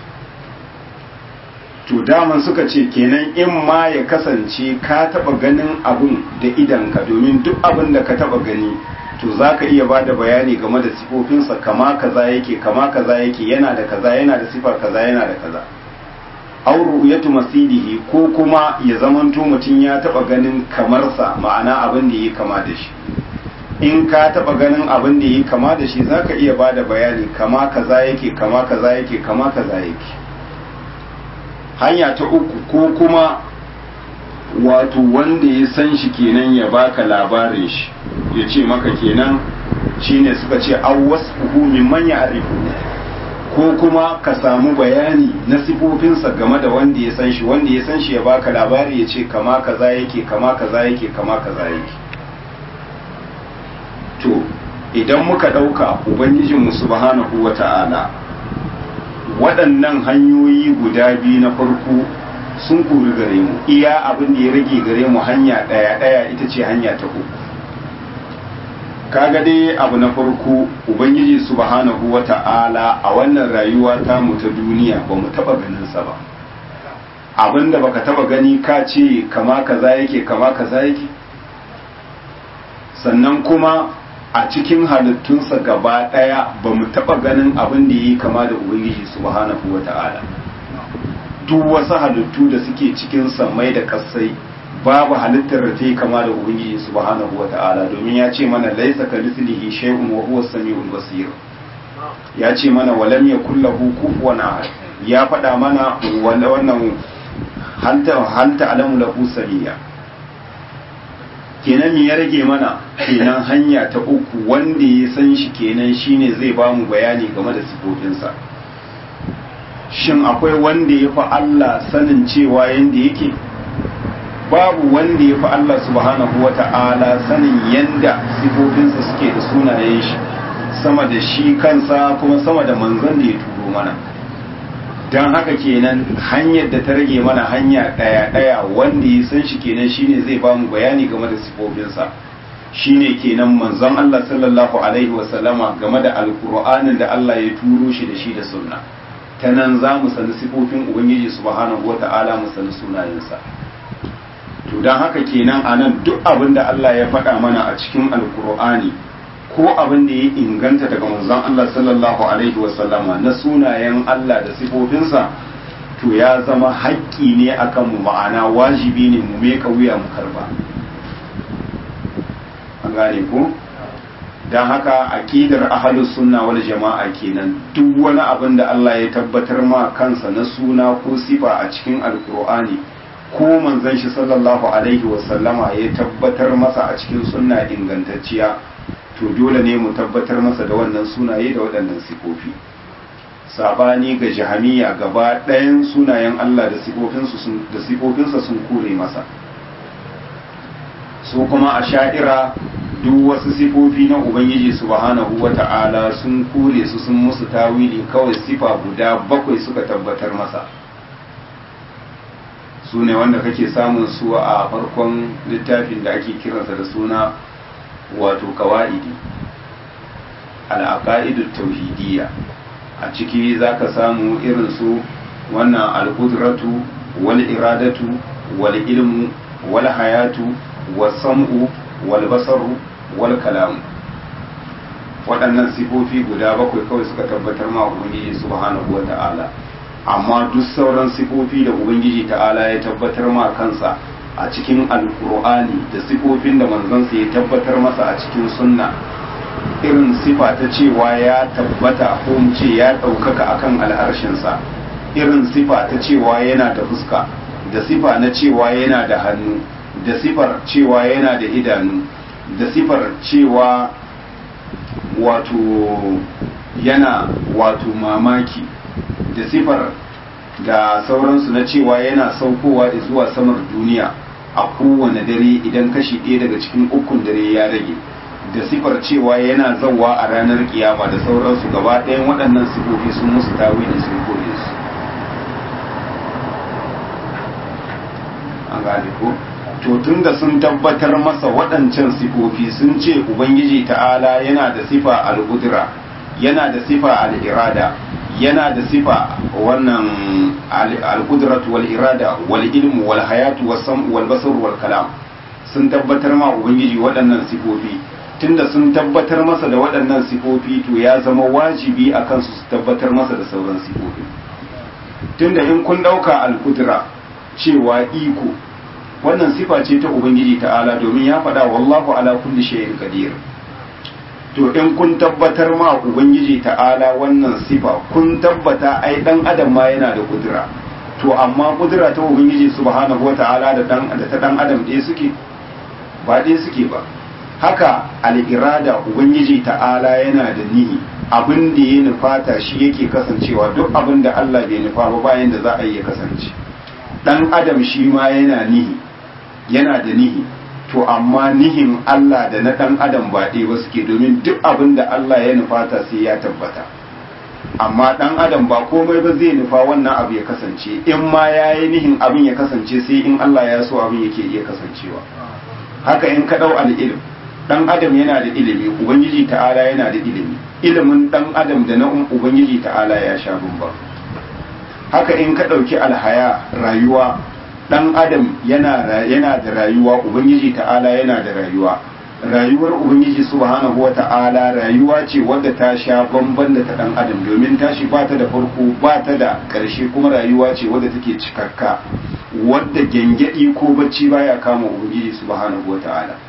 To daman suka ce kenan in ma ya kasance ka taba ganin abun da idanka, domin duk abin da ka taba gani to za ka iya ba da bayani game da sifofinsa, kama kaza yake kama kaza yake, yana da kaza yana da sifar kaza yana da kaza. Aw ru'yatu masilihi, ko kuma ya zamanto mutum ya taba ganin kamarsa, ma'ana abin da yake kama da shi. In ka taba ganin abin da yake kama da shi za ka iya ba da bayani kama kaza yake kama kaza yake kama kaza yake. Hanya ta uku, ko kuma wato wanda ya san shi kenan ya baka labarin shi, ya ce maka kenan shine suka ce aw wasfuhu mimman ya'rifu, ko kuma ka samu bayani na sifofinsa game da wanda ya san shi, wanda ya san shi ya baka labari ya ce kama kaza yake kama kaza yake kama kaza yake. To idan muka ɗauka ubangijinmu subhanahu wata'ala waɗannan hanyoyi guda biyu na farko sun kori gare mu, iya abin da ya rage gare mu hanya ɗaya ɗaya ita ce hanya ta uku. Kaga dai abu na farko, ubangiji subhanahu wata'ala a wannan rayuwa ta mu ta duniya ba mu taɓa ganin sa ba. Abin da baka taɓa gani ka ce kama kaza yake kama kaza yake. Sannan kuma a cikin halittunsa gaba ɗaya ba mu taɓa ganin abin da ya yi kama da ubangiji subhanahu wata'ala. Duk wasu halittu da suke cikin sammai da kasai babu halittar da ta yi kama da ubangiji subhanahu wata'ala, domin ya ce mana laisa kamithlihi shay'un wa huwa as-sami'ul basir. Ya ce mana walam yakul lahu kufuwan ahad. Ya faɗa mana wannan hanta hanta alamu lahu samiyya. Kenan me ya rage mana? Kenan hanya ta uku, wanda ya san shi kenan shine zai ba mu bayani game da sifofinsa. Shin akwai wanda ya fi Allah sanin cewa yanda yake? Babu wanda ya fi Allah subhanahu wa ta'ala sanin yanda sifofinsa suke da sunayen shi sama da shi kansa, kuma sama da manzon da ya turo mana. Don haka kenan hanyar da ta rage mana hanya ɗaya ɗaya, wanda ya san shi kenan shine zai ba mu bayani game da sifofinsa. Shine kenan manzon Allah sallallahu alaihi wasallama game da alkur'anin da Allah ya turo shi da shi da sunna. Ta nan za mu sani sifofin ubangiji subhanahu wata'ala, mu sani sunayensa. To don haka kenan a nan duk abin da Allah ya faɗa mana a cikin alkur'ani, ko abin da ya inganta daga manzon Allah sallallahu alaihi wasallama na sunayen Allah da sifofinsa, to ya zama haƙƙi ne akan mu, ma'ana wajibi ne mu meka wuya mu karba. An gane ko? Don haka aqidar ahlus sunna wal jama'a kenan, duk wani abin da Allah ya tabbatar ma kansa na suna ko sifa a cikin alkur'ani, ko manzon shi sallallahu alaihi wasallama ya tabbatar masa a cikin sunna ingantacciya, to dole ne mu tabbatar masa da wannan sunaye da waɗannan sifofi. Sabani ga jahamiya, gaba ɗayan sunayen Allah da sifofinsa sun kore masa. Su kuma a sha'ira duk wasu sifofi na Ubangiji subhanahu wa ta'ala sun kore su, sun musu tawili, kawai sifa guda bakwai suka tabbatar masa. Su ne wanda kake samun su a farkon littafin da ake kiransa da suna wato kawa'idi, al'aqaidut tauhidiyya. A ciki za ka samu irin su wannan al-qudratu wal iradatu wal ilmu wal hayatu was sam'u wal basaru wal kalamu. Waɗannan sifofi guda bakwai kawai suka tabbatar ma Ubangiji subhanahu wa ta'ala. Amma duk sauran sifofi da Ubangiji ta'ala ya tabbatar ma kansa a cikin alkur'ani da sifofin da manzansa ya tabbatar masa a cikin sunna, irin sifa ta cewa ya tabbata ko mu ce ya ɗaukaka akan al'arshinsa, irin sifa ta cewa yana da fuska, da sifa na cewa yana da hannu, da sifar cewa yana da idanu, da sifar cewa wato yana wato mamaki, da sifar da sauransu na cewa yana saukowa zuwa samar duniya a kowane dare idan kashi ɗaya daga cikin ukun dare ya rage, da sifar cewa yana zawa a ranar kiyama da sauransu, gaba ɗayan waɗannan sifofi sun musu tawili sun kore su. an gane ko to tunda sun tabbatar masa waɗancan sifofi, sun ce ubangiji ta'ala yana da sifa al-qudra, yana da sifa al-irada, yana da sifa wannan al-qudratu wal irada wal ilmu wal hayatu was sam'u wal basar wal kalam. Sun tabbatar ma ubangiji waɗannan sifofi, tunda sun tabbatar masa da waɗannan sifofi to ya zama wajibi a kansu su tabbatar masa da sauran sifofi. Tunda in kun ɗauka al-qudra cewa iko, wannan sifa ce ta ubangiji ta'ala, domin ya faɗa wallahu ala kulli shay'in qadir. to in kun tabbatar ma ubangiji ta'ala wannan sifa, kun tabbata ai dan adam ma yana da kudura. To amma kudura ta ubangiji subhanahu wata'ala da dan da ta dan adam ɗaya suke ba ɗaya suke ba. Haka al-irada, ubangiji ta'ala yana da nihi, abin da ya nufata shi yake kasancewa, duk abin da Allah bai nufa ba bayan da za a yi ya kasance. Dan adam shi ma yana nihi, yana da nihi, to amma nihin Allah da na dan adam ba ɗaya ba suke, domin duk abin da Allah ya nufata sai ya tabbata. Amma dan adam ba komai ba zai nufa wannan abu ya kasance, in ma ya yi nihin abin ya kasance sai in Allah ya so abin yake iya kasancewa. Haka in ka ɗau al-ilm, dan adam yana da ilimi, ubangiji ta'ala yana da ilimi, ilimin dan adam da na ubangiji ta'ala ya sha bamban. Haka in ka ɗauki alhaya, rayuwa, dan adam yana yana da rayuwa, ubangiji ta'ala yana da rayuwa. Rayuwar ubangiji subhanahu wa ta'ala rayuwa ce wadda ta sha bamban da ta dan adam, domin tashi ba ta da farko ba ta da ƙarshe, kuma rayuwa ce wadda take cikakka, wadda gengedi ko bacci baya kama ubangiji subhanahu wa ta'ala.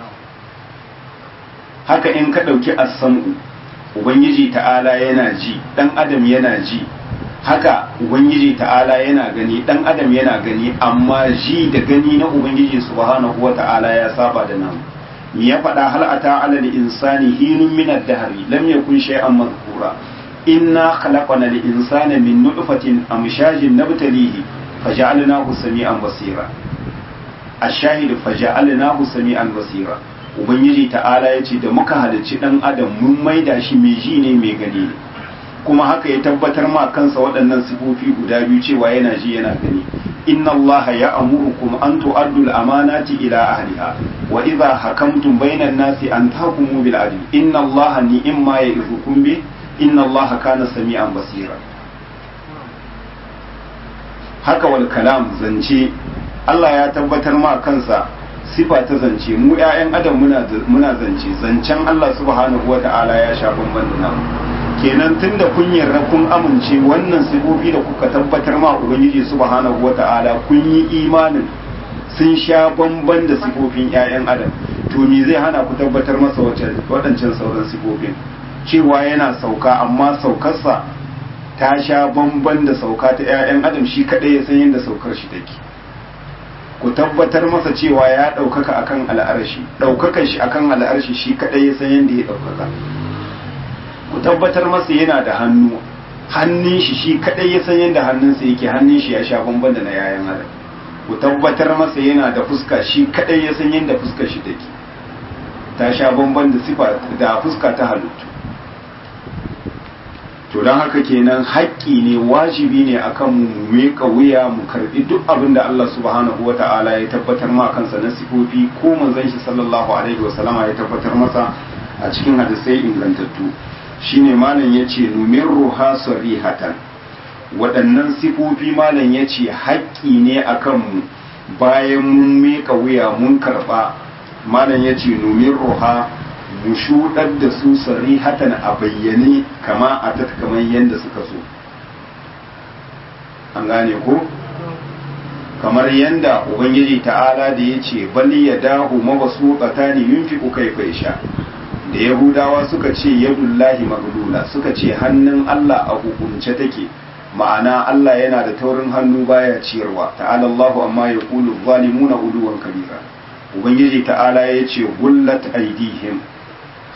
Haka in ka ɗauki as-sam'u, ubangiji ta'ala yana ji, dan adam yana ji. Haka ubangiji ta'ala yana gani, dan adam yana gani, amma ji da gani na ubangiji subhanahu wa ta'ala ya saba da namu. Ya faɗa hal ata ala al-insani hinun min ad-dahri lam yakun shay'an madhkura inna khalaqna al-insana min nutfatin amshajin nabtalihi faja'alnahu sami'an basira. ash-shahid faja'alnahu sami'an basira. Ubangiji ta'ala yace da muka halicci dan adam mun maida shi mai ji ne mai gani ne, kuma haka ya tabbatar ma kansa waɗannan sifofi guda biyu cewa yana ji yana gani. inna Allah ya'murukum an tu'addu al-amanati ila ahliha wa idha hakamtum bayna an-nasi an tahkumu bil 'adl inna Allah ni'ma ya'izukum bi inna Allah kana sami'an basira. Haka wal kalam, zance, Allah ya tabbatar ma kansa sifa ta zance. Mu ƴaƴan adam muna muna zance, zancen Allah subhanahu wata'ala ya sha bamban da namu. Kenan tunda kun yarda kun amince wannan sifofi da kuka tabbatar ma ubangiji subhanahu wata'ala kun yi imanin sun sha bamban da sifofin ƴaƴan adam, to me zai hana ku tabbatar masa waɗancan sauran sifofin, cewa yana sauka amma saukarsa ta sha bamban da sauka ta ƴaƴan adam, shi kadai ya san yadda saukar shi take. Ku tabbatar masa cewa ya ɗaukaka akan al'arshi, ɗaukakan shi akan al'arshi shi kadai ya san yadda ya ɗaukaka. Ku tabbatar masa yana da hannu, hannun shi shi kadai ya san yadda hannunsa yake, hannun shi ya sha bamban da na yayan adam. Ku tabbatar masa yana da fuska, shi kadai ya san yadda fuskar shi take, ta sha bamban da sifa da fuska ta halittu. To don haka kenan haƙƙi ne, wajibi ne akan mu miƙa wuya mu karɓi duk abin da Allah subhanahu wa ta'ala ya tabbatar ma kansa na sifofi, ko manzon shi sallallahu alaihi wa sallama ya tabbatar masa a cikin hadisai ingantattu. Shine malam yace numirruha sarihatan, waɗannan sifofi malam yace haƙƙi ne akan mu bayan mun miƙa wuya mun karɓa. Malam yace numirruha, mu shuɗar da su sarihatan a bayyane, kama a ta kamar yadda suka so. An gane ko? Kamar yadda Ubangiji ta'ala da yace bali ya dahu mabasu tsatani yunfiqu kayfa yasha, da Yahudawa suka ce yadullahi maglula, suka ce hannun Allah a hukunce take, ma'ana Allah yana da taurin hannu baya ciyarwa. Ta'ala Allahu amma yaqulu zalimuna uluwan kabira. Ubangiji ta'ala ya ce gullat aidihim,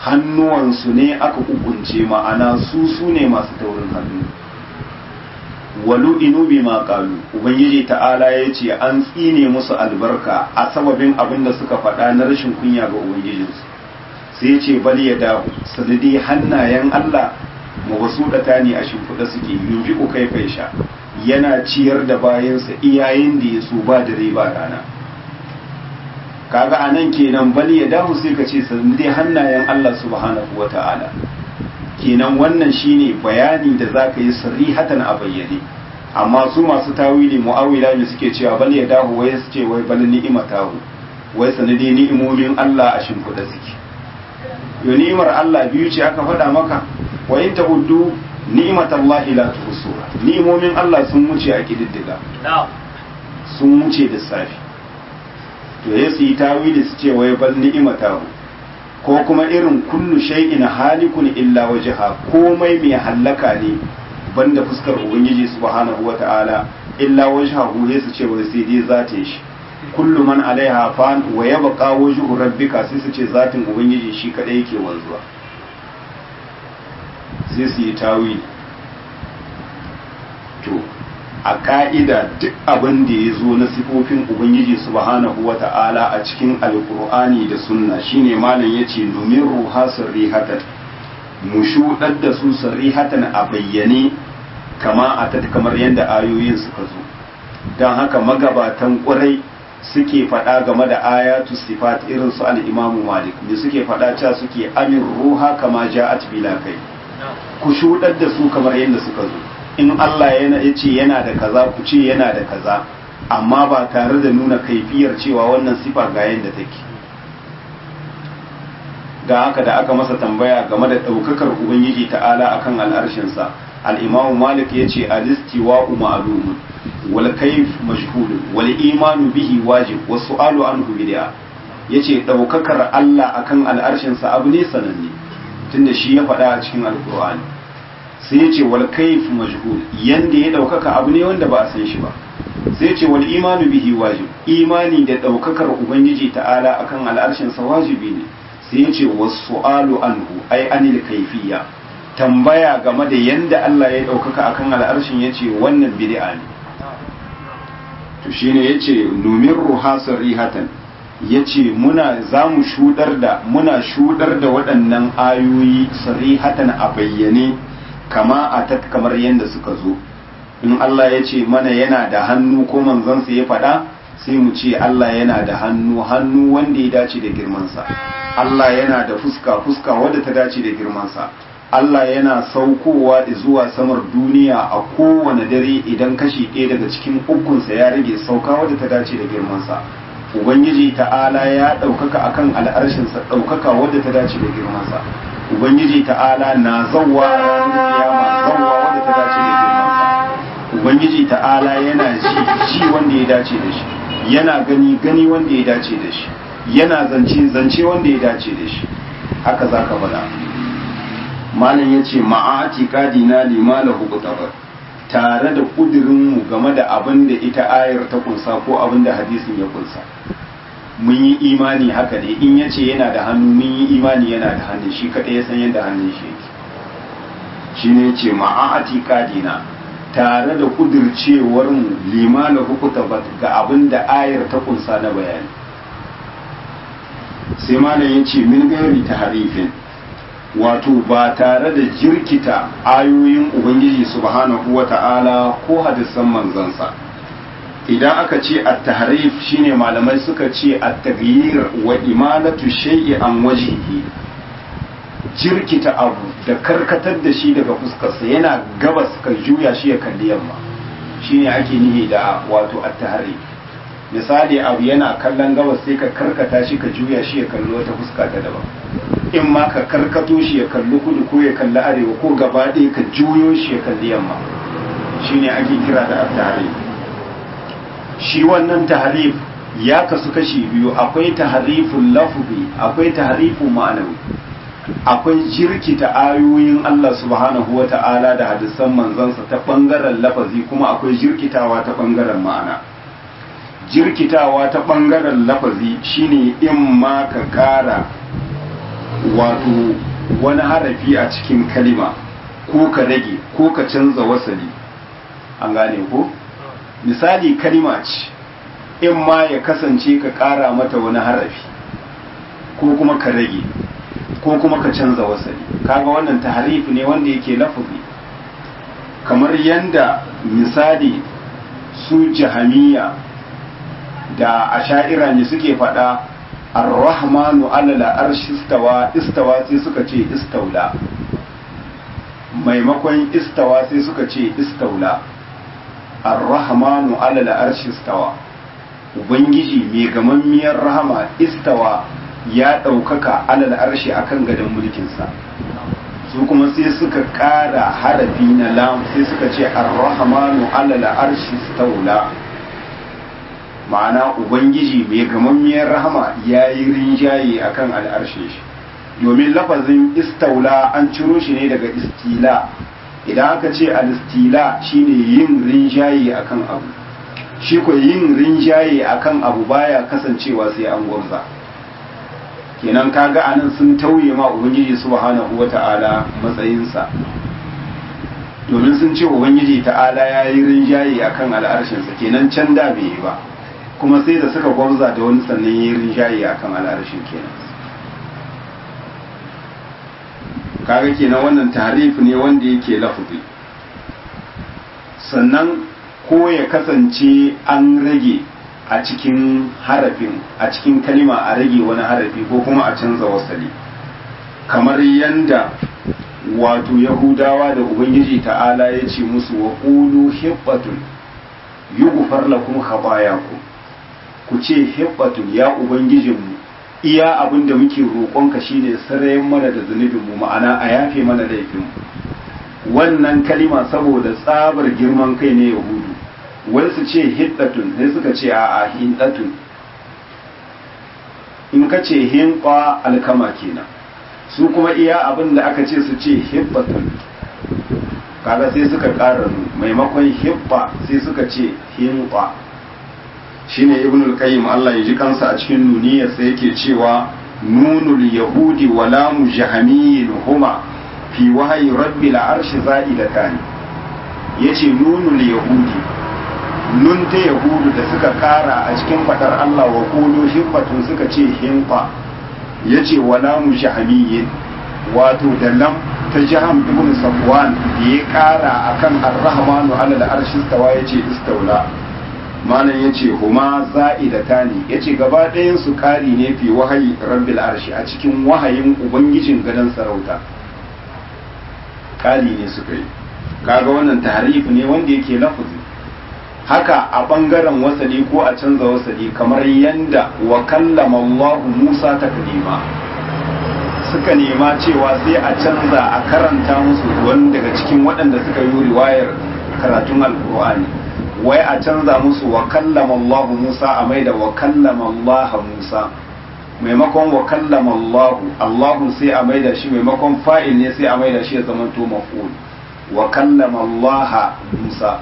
hannuwansu ne aka hukunce, ma'ana su su ne masu taurin hannu. walu inu bima qalu ubangiji ta'ala yace an tsine musu albarka a sababin abin da suka faɗa na rashin kunya ga ubangijinsu sai yace bal ya da sanadi hannayen Allah mabasudata ne a shimfiɗa suke yunfiqu kaifa sha yana ciyar da bayansa iyayen da ya so ba dare ba rana kaga anan kenan bal ya dahu sai ka ce sanadi hannayen Allah subhanahu wata'ala kenan wannan shine bayani da zaka yi sarihatan a bayyane amma su masu tawili mu'awila ne suke cewa bal ya dahu wai su ce wai bal ni'imatahu wai sanadi ni'imomin Allah a shimfiɗa suke yo ni'imar Allah biyu ce aka faɗa maka wa in ta'uddu ni'matallahi la tuhsuha ni'imomin Allah sun wuce a kididdiga sun wuce da safi to ya su yi tawili su ce wai bal ni'imatahu ko kuma irin kullu shay'in halikun illa wajha komai mai hallaka ne banda fuskar ubangiji subhanahu wata'ala illa wajhahu ya su ce wai sai dai zata shi kullu man alaiha fan wa yabqa wajhu rabbika sai su ce zatin ubangiji shi kadai yake wanzuwa sai su yi tawili to a ka'ida duk abin da ya zo na sifofin ubangiji subhanahu wata'ala a cikin alkur'ani da sunna shine malam yace numin ruha sarrihatan mu shudar da su sarrihatan a bayyane kama a ta kamar yadda ayoyin suka zo don haka magabatan ƙwarai suke faɗa game da ayatu sifat irin su al-imamu malik da suke faɗa cewa suke amin ruha kama ja'at bila kai ku shudar da su kamar yadda suka zo in Allah yana yace yana da kaza ku ce yana da kaza amma ba tare da nuna kaifiyar cewa wannan sifa ga yadda take da haka da aka masa tambaya game da daukakar ubangiji ta'ala akan al'arshinsa al-imamu malik yace al-istiwa'u ma'lum wal kayf majhul wal imanu bihi wajib was su'alu anhu bid'a yace daukakar Allah akan al'arshinsa abu ne sananne tunda shi ya faɗa a cikin alkur'ani sai ya ce wal kayf majhul yanda ya daukaka abu ne wanda ba a san shi ba sai ya ce wal imanu bihi wajib imani da daukakar ubangiji ta'ala akan al'arshin sa wajibi ne sai ya ce was-su'alu anhu ai anil kayfiyya tambaya game da yanda Allah ya daukaka akan al'arshin yace wannan bid'a ne to shine yace numirru hasrihatan ya ce muna za mu shudar da muna shudar da waɗannan ayoyi sarihatan a bayyane kama a ta kamar yadda suka zo in Allah ya ce mana yana da hannu ko manzansa ya faɗa sai mu ce Allah yana da hannu hannu wanda ya dace da girmansa Allah yana da fuska fuska wadda ta dace da girmansa Allah yana saukowa zuwa samar duniya a kowane dare idan kashi ɗaya daga cikin ukunsa ya rage sauka wadda ta dace da girmansa Ubangiji ta'ala ya ɗaukaka akan al'arshinsa ɗaukaka wadda ta dace da girmansa Ubangiji ta'ala na zawwa ranar kiyama zawwa wadda ta dace da girmansa Ubangiji ta'ala yana ji ji wanda ya dace da shi yana gani gani wanda ya dace da shi yana zance zance wanda ya dace da shi haka zaka faɗa malam yace ma'ati qadina limala huqtabar tare da kudirinmu game da abin da ita ayar ta kunsa ko abin da hadisin ya kunsa mun yi imani haka ne in yace yana da hannu mun yi imani yana da hannu shi kaɗai ya san yadda hannun shi yake shi ne ce ma'a'ati kadina tare da kudircewar mu limana hukuta ga abin da ayar ta kunsa na bayani sai malam ya ce min gairi ta harifin wato ba tare da jirkita ayoyin ubangiji subhanahu wata'ala ko hadisan manzansa idan aka ce at-tahrif shine malamai suka ce at-taghyir wa imalatu shay'i an wajhihi jirkita abu da karkatar da shi daga fuskarsa yana gabas ka juya shi ya kalli yamma shine ake nihi da wato at-tahrif misali abu yana kallon gabas sai ka karkata shi ka juya shi ya kalli wata fuska ta daban in ma ka karkato shi ya kalli kudu ko ya kalli arewa ko gaba ɗaya ka juyo shi ya kalli yamma shine ake kira da at-tahrif shi wannan tahrif ya kasu kashi biyu akwai tahriful lafzi akwai tahriful ma'anawi akwai jirkita ayoyin Allah subhanahu wata'ala da hadisan manzansa ta bangaren lafazi kuma akwai jirkitawa ta bangaren ma'ana jirkitawa ta bangaren lafazi shine in ma ka kara wato wani harafi a cikin kalima ko ka rage ko ka canza wasali an gane ko misali kalima ce in ma ya kasance ka ƙara mata wani harafi ko kuma ka rage ko kuma ka canza wasali kaga wannan tahrif ne wanda yake lafazi kamar yanda misali su jahamiya da asha'ira ne suke faɗa ar-rahmanu alal arshi istawa istawa sai suka ce istaula maimakon istawa sai suka ce istaula ar-rahmanu alal arshi istawa ubangiji mai gamammiyar rahama istawa ya ɗaukaka alal arshi akan gadon mulkinsa su kuma sai suka ƙara harafi na lam sai suka ce ar-rahmanu alal arshi istaula ma'ana ubangiji mai gamammiyar rahama ya yi rinjaye akan al'arshe shi domin lafazin istaula an ciro shi ne daga istila idan aka ce al-istila shine yin rinjaye akan abu shi ko yin rinjaye akan abu baya kasancewa sai an gwamza kenan kaga anan sun tauye ma ubangiji subhanahu wata'ala matsayinsa domin sun ce ubangiji ta'ala ya yi rinjaye akan al'arshinsa kenan can da bai yi ba kuma sai da suka gwamza da wani sannan ya yi rinjaye akan al'arshin kenan kaga kenan wannan tarif ne wanda yake lafazi sannan ko ya kasance an rage a cikin harafin a cikin kalima a rage wani harafi ko kuma a canza wasali kamar yanda wato yahudawa da ubangiji ta'ala ya ce musu wa qulu hibbatun yughfar lakum khatayakum ku ce hibbatun ya ubangijinmu iya abin da muke roƙonka shine sarayen mana da zunubinmu ma'ana a yafe mana laifinmu wannan kalima saboda tsabar girman kai ne yahudu wai su ce hiddatun sai suka ce a a hiddatun in ka ce hinqa alkama kenan su kuma iya abin da aka ce su ce hibbatun kaga sai suka ƙara maimakon hibba sai suka ce hinqa shine ibnul qayyim Allah ya ji kansa a cikin nuniyarsa yake cewa nunul yahudi wa lamu jahamiyyin huma fi wahyi rabbil arshi za'idatan yace nunul yahudi nun ta yahudu da suka kara a cikin fadar Allah wa qulu hibbatun suka ce hinqa yace wa lamu jahamiyyin wato da lam ta jaham ibn safwan da ya kara akan ar-rahmanu ala al-arshi istawa yace istawla malam ya ce huma za'idata ne ya ce gaba ɗayansu ƙari ne fi wahayi rabbil arshi a cikin wahayin ubangijin gadon sarauta ƙari ne suka yi kaga wannan tahrif ne wanda yake lafazi haka a ɓangaren wasali ko a canza wasali kamar yanda wa kallama Allah Musa taklima suka nema cewa sai a canza a karanta musu wani daga cikin waɗanda suka yi riwayar karatun alkur'ani wai a canza musu wa kallama Allah Musa a maida wa kallama Allah Musa maimakon wa kallama Allah Allah sai a maida shi maimakon fa'il ne sai a maida shi ya zama to maf'ul wa kallama Allah Musa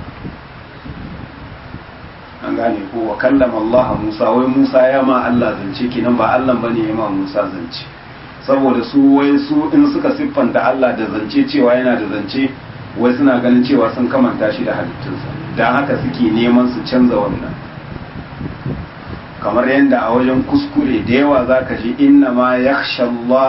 an gane ko wa kallama Allah Musa wai Musa ya ma Allah zance kenan ba Allah bane ya ma Musa zance saboda su wai su in suka siffanta Allah da zance cewa yana da zance wai suna ganin cewa sun kamanta shi da halittunsa don haka suke neman su canza wannan kamar yadda a wajen kuskure da yawa za ka ji inna ma yakhsha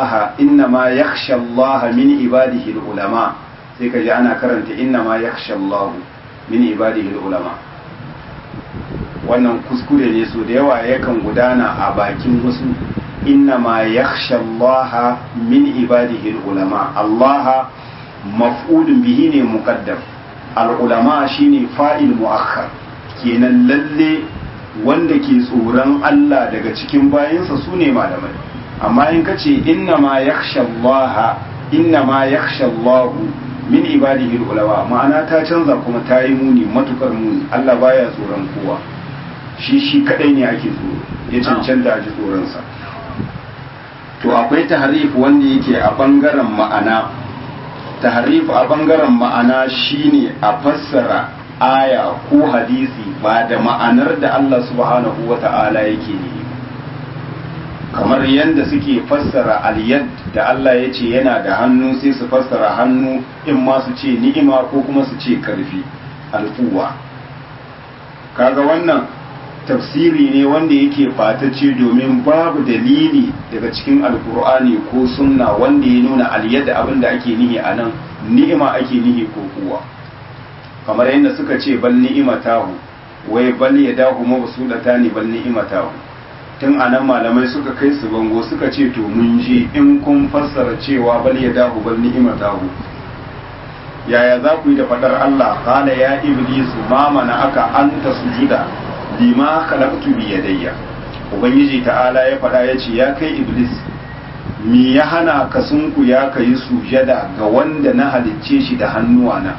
Allah min ibadihi ulama sai ka ji ana karanta inna ma yakhsha Allah min ibadihi ulama wannan kuskure ne so da yawa yakan gudana a bakin wasu inna ma yakhsha Allah min ibadihi ulama Allah maf'ulun bihi ne muqaddam al'ulama shine fa'il mu'akhar kenan lalle wanda ke tsoron Allah daga cikin bayansa su ne malamai amma in ka ce inna ma yakhsha Allah inna ma yakhsha Allah min ibadihi ulama ma'ana ta canza kuma ta yi muni matukar muni Allah baya tsoron kowa shi shi kadai ne ake tsoro ya cancanta a ji tsoronsa to akwai tahrif wanda yake a bangaren ma'ana tahrif a bangaren ma'ana shine a fassara aya ko hadisi ba da ma'anar da Allah subhanahu wata'ala yake ne kamar yadda suke fassara al-yad da Allah ya ce yana da hannu sai su fassara hannu in ma su ce ni'ima ko kuma su ce karfi alquwa. Kaga wannan tafsiri ne wanda yake fatacce domin babu dalili daga cikin alkur'ani ko sunna wanda ya nuna aliyada abin da ake nihi a nan ni'ima ake nihi ko kuwa, kamar yadda suka ce bal ni'imatahu wai bal yadahu mabsudatani bal ni'imatahu. Tun anan malamai suka kai su bango suka ce to mun ji in kun fassara cewa bal yadahu bal ni'imatahu, yaya za ku yi da fadar Allah qala ya iblisu ma mana aka anta sujuda lima khalaqtu bi yadayya. Ubangiji ta'ala ya fada ya ce ya kai iblis, mi ya hana ka sunku ya kai sujada ga wanda na halicce shi da hannuwana.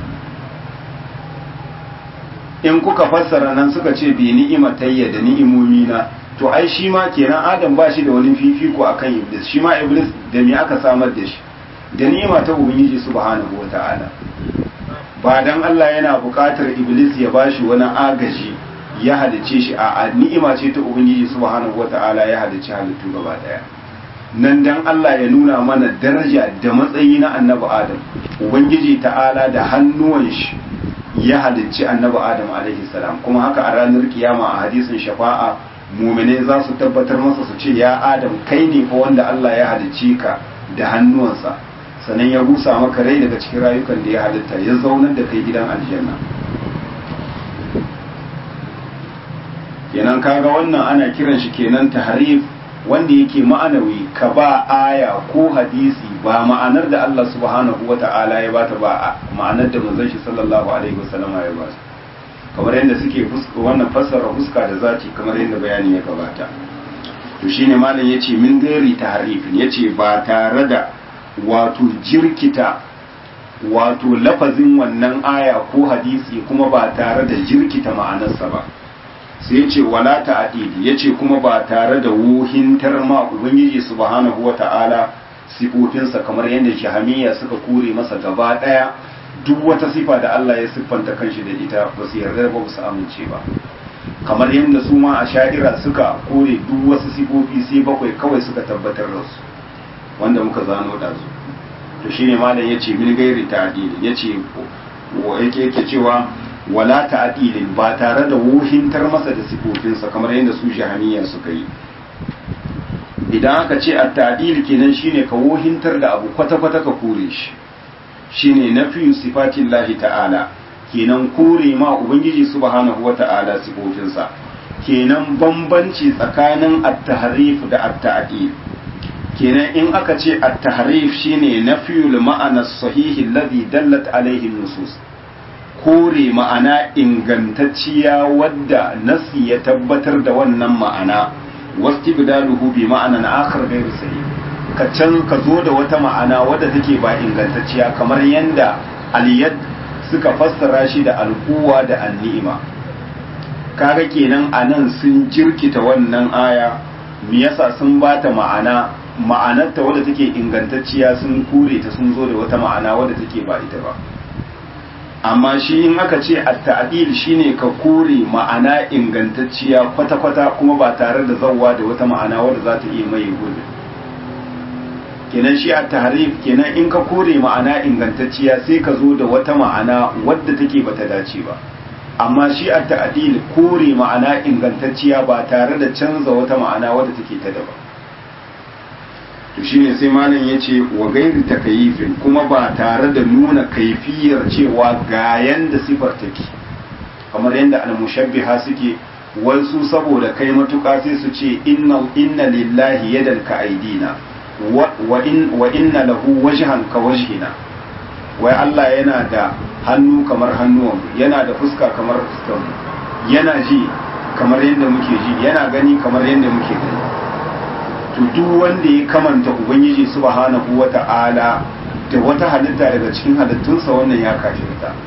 In kuka fassara nan suka ce bi ni'imatayya da ni'imomi na, to ai shi ma kenan Adam ba shi da wani fifiko akan iblis. Shi ma iblis da me aka samar da shi? Da ni'ima ta Ubangiji subhanahu wata'ala. Ba dan Allah yana buƙatar iblis ya bashi wani agaji ya halice shi, a ni'ima ce ta Ubangiji subhanahu wata'ala ya halice halittu gaba daya. Nan dan Allah ya nuna mana daraja da matsayi na annabi Adam, Ubangiji ta'ala da hannuwan shi ya halicci annabi Adam alaihi salam. Kuma haka a ranar kiyama a hadisin shafa'a mu'minai za su tabbatar masa su ce ya Adam kai ne fa wanda Allah ya halicce ka da hannuwansa, sannan ya busa maka rai daga cikin rayukan da ya halitta, ya zaunar da kai gidan aljanna. Kenan kaga wannan ana kiran shi kenan tahrif wanda yake ma'anawi, ka ba aya ko hadisi ba ma'anar da Allah subhanahu wata'ala ya bata ba ma'anar da manzon shi sallallahu alaihi wasallam ya ba su, kamar yadda suke wannan fassara fuska da zati kamar yadda bayani ya gabata. To shine malam yace min gairi tahrifin, yace ba tare da wato jirkita wato lafazin wannan aya ko hadisi, kuma ba tare da jirkita ma'anarsa ba. Sai yace wala ta'dili, yace kuma ba tare da wuhintar ma ubangiji subhanahu wata'ala sifofinsa, kamar yadda jahamiyya suka kore masa gaba daya duk wata sifa da Allah ya siffanta kanshi da ita ba su yarda ba su amince ba, kamar yadda su ma asha'ira suka kore duk wasu sifofi sai bakwai kawai suka tabbatar da su wanda muka zano da su. To shine malam yace min gairi ta'dili, yace yake yake cewa wala ta'dilin, ba tare da wuhintar masa da sifofinsa kamar yadda su jahaniya suka yi. Idan aka ce at-ta'dil kenan shine ka wuhintar da abu kwata-kwata ka kore shi, shine nafiyu sifatillahi ta'ala, kenan kore ma ubangiji subhanahu wata'ala sifofinsa. Kenan bambanci tsakanin at-tahrif da at-ta'dil, kenan in aka ce at-tahrif shine nafiyul ma'ana sahihi alladhi dallat alaihi nusus, kore ma'ana ingantacciya wadda nasi ya tabbatar da wannan ma'ana, wastibdaluhu bi ma'anan akhar ghayr sahih, ka can ka zo da wata ma'ana wadda take ba ingantacciya, kamar yanda aliyad suka fassara shi da alquwa da an-ni'ima. Kaga kenan anan sun jirkita wannan aya, me yasa sun bata ma'ana ma'anarta wadda take ingantacciya sun kure ta sun zo da wata ma'ana wadda take ba ita ba. Amma shi in aka ce at-ta'dil shine ka kore ma'ana ingantacciya kwata-kwata kuma ba tare da zawwa da wata ma'ana wadda za ta iya mai gudu. Kenan shi at-tahrif kenan in ka kore ma'ana ingantacciya sai ka zo da wata ma'ana wadda take bata dace ba. Amma shi at-ta'dil kore ma'ana ingantacciya ba tare da canza wata ma'ana wadda take ta daban. To shine sai malam yace wa gairi takayifin, kuma ba tare da nuna kaifiyar cewa ga yanda sifar take, kamar yanda al-mushabbiha suke wasu saboda kai matuƙa sai su ce inna inna lillahi yadan ka aidina wa in wa inna lahu wajhan ka wajhina, wai Allah yana da hannu kamar hannuwan, yana da fuska kamar fuskar, yana ji kamar yanda muke ji, yana gani kamar yanda muke gani. To duk wanda ya kamanta ubangiji subhanahu wata'ala da wata halitta daga cikin halittunsa, wannan ya kafirta.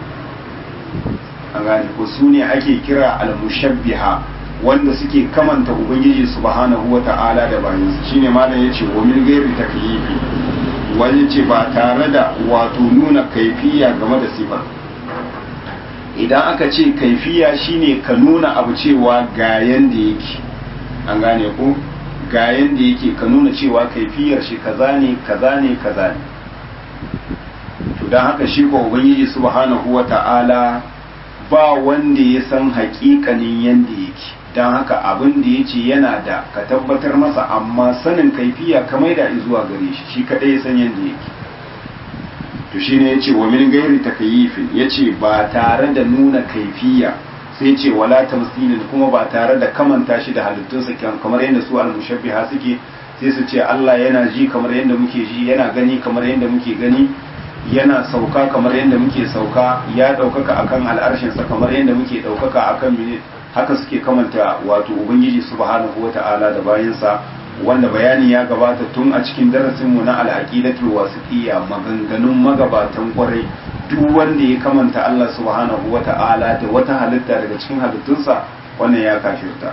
An gane ko su ne ake kira al-mushabbiha, wanda suke kamanta ubangiji subhanahu wata'ala da bayansa. Shine malam yace wa min ghairi takyifi, wani ce ba tare da wato nuna kaifiya game da sifar. Idan aka ce kaifiya shine ka nuna abu cewa ga yanda yake, an gane ko ga yanda yake, ka nuna cewa kaifiyar shi kaza ne kaza ne kaza ne. To dan haka shi ko ubangiji subhanahu wata'ala ba wanda ya san haƙiƙanin yanda yake, don haka abin da ya ce yana da ka tabbatar masa, amma sanin kaifiya ka maida zuwa gare shi, shi kaɗai ya san yanda yake. to shine ya ce wa min gairi takayifin, ya ce ba tare da nuna kaifiya, sai ce wala tamsilin, kuma ba tare da kamanta shi da halittunsa kamar yadda su al-mushabbiha suke, sai su ce Allah yana ji kamar yadda muke ji, yana gani kamar yadda muke gani, yana sauka kamar yadda muke sauka, ya ɗaukaka akan al'arshinsa kamar yadda muke ɗaukaka akan mene, haka suke kamanta wato ubangiji subhanahu wata'ala da bayansa, wanda bayani ya gabata tun a cikin darasinmu na al-aqidatul wasiqiyya, maganganun magabatan kwarai, duk wanda ya kamanta Allah subhanahu wata'ala da wata halitta daga cikin halittunsa, wannan ya kafirta.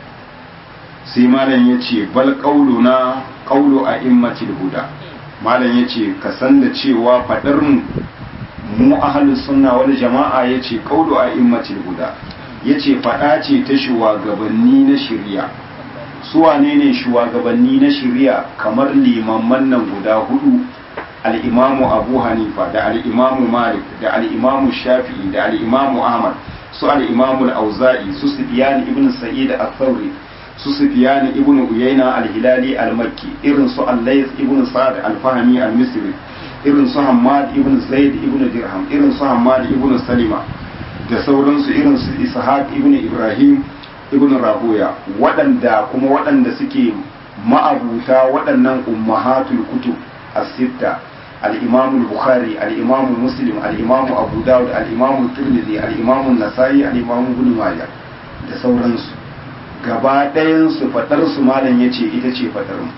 sai malam ya ce bal qauluna qaulu a'immatil huda, malam ya ce ka san da cewa fadar mu mu ahlus sunna wal jama'a ya ce qaulu a'immatil huda, ya ce fada ce ta shugabanni na shari'a. su wane ne shugabanni na shari'a? kamar limamman nan guda hudu, al-imamu abu hanifa da al-imamu malik da al-imamu shafi'i da al-imamu ahmad, su al-imamu al-auza'i, su sufyan ibn sa'id al-thawri, su sufyan ibn uyayna al-hilali al-makki, irin su al-layth ibn sa'd al-fahmi al-misri, irin su hammad ibn zaid ibn dirham, irin su hammad ibn salima da sauransu, irin su ishaq ibn ibrahim ibn rahuya, waɗanda kuma waɗanda suke ma'abuta waɗannan ummahatul kutub as-sitta, al-imam al-bukhari, al-imam muslim, al-imam abu dawud, al-imam tirmidhi, al-imam an-nasa'i, al-imam ibn majah da sauransu, gaba ɗayan su fadar su malam yace ita ce fadar mu.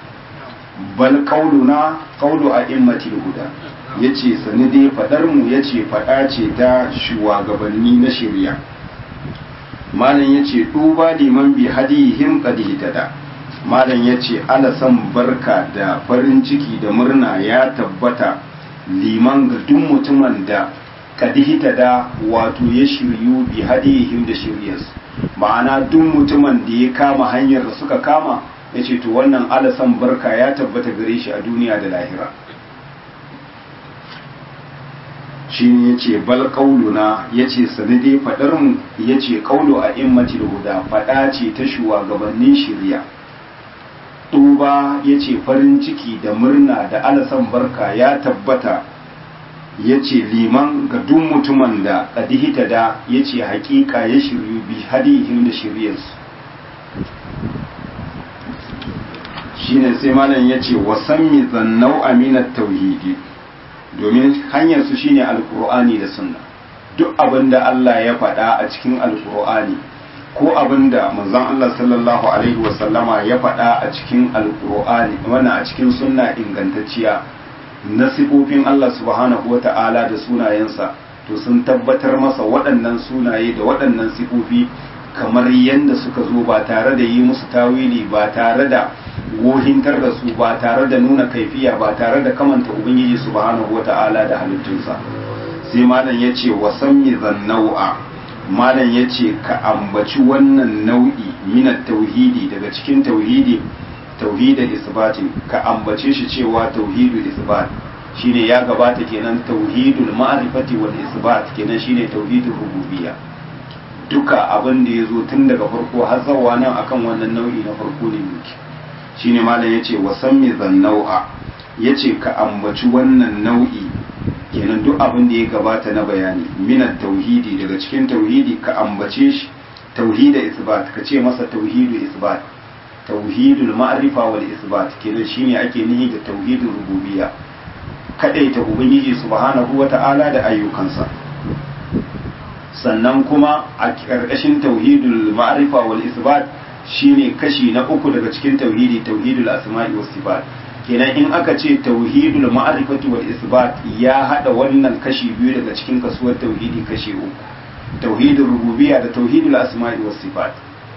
bal qauluna qaulu a'immatil huda, yace sani dai fadar mu yace fada ce ta shugabanni na shari'a. malam yace duba liman bi hadihim qad hitada, malam yace ala san barka da farin ciki da murna ya tabbata liman ga duk mutumin da qad hitada, wato ya shiryu bi hadihim da shiryarsu, ma'ana duk mutumin da ya kama hanyar da suka kama, yace to wannan ala san barka ya tabbata gare shi a duniya da lahira. shi ne ya ce bal ƙauluna, ya ce sanadai faɗarmu, ya ce ƙaulo a immatil huda, faɗa ce ta shugabannin shirya. Tuba ya ce farin ciki da murna da alasan barka ya tabbata, ya ce liman ga duk mutumin da ƙadihita da, ya ce haƙiƙa ya shiryu bi hadihim da shiryarsu. shi ne sai malam ya ce wasan mi zannau aminat tauhidi, domin hanyar su shine alkur'ani da sunna. duk abinda Allah ya faɗa a cikin alkur'ani, ko abinda manzon Allah sallallahu alaihi wasallama ya faɗa a cikin alkur'ani, wannan a cikin sunna ingantacciya na sifofin Allah subhanahu wata'ala da sunayensa, to sun tabbatar masa waɗannan sunaye da waɗannan sifofi kamar yadda suka zo, ba tare da yi musu tawili, ba tare da wohintar da su, ba tare da nuna kaifiya, ba tare da kamanta ubangiji subhanahu wata'ala da halittunsa. sai malam ya ce wasammi zannau'a, malam ya ce ka ambaci wannan nau'i minat tauhidi daga cikin tauhidi, tauhidul isbatin, ka ambace shi cewa tauhidul isbat shine ya gabata kenan, tauhidul ma'rifati wal isbat kenan shine tauhidul rububiyya. duka abin da ya zo tun daga farko har zawa nan akan wannan nau'i na farko ne muke. shine malam yace wasammi zannau'a, yace ka ambaci wannan nau'i kenan duk abin da ya gabata na bayani minat tauhidi daga cikin tauhidi ka ambace shi tauhidul isbat, ka ce masa tauhidul isbat, tauhidul ma'rifa wal isbat kenan shine ake nihi da tauhidul rububiyya, kadaita ubangiji subhanahu wata'ala da ayyukansa. sannan kuma a ƙarƙashin tauhidul ma'rifa wal isbat shine kashi na uku daga cikin tauhidi, tauhidul asma'i was sifat. kenan in aka ce tauhidul ma'rifati wal isbat ya hada wannan kashi biyu daga cikin kasuwar tauhidi kashi uku, tauhidul rububiyya da tauhidul asma'i was sifat.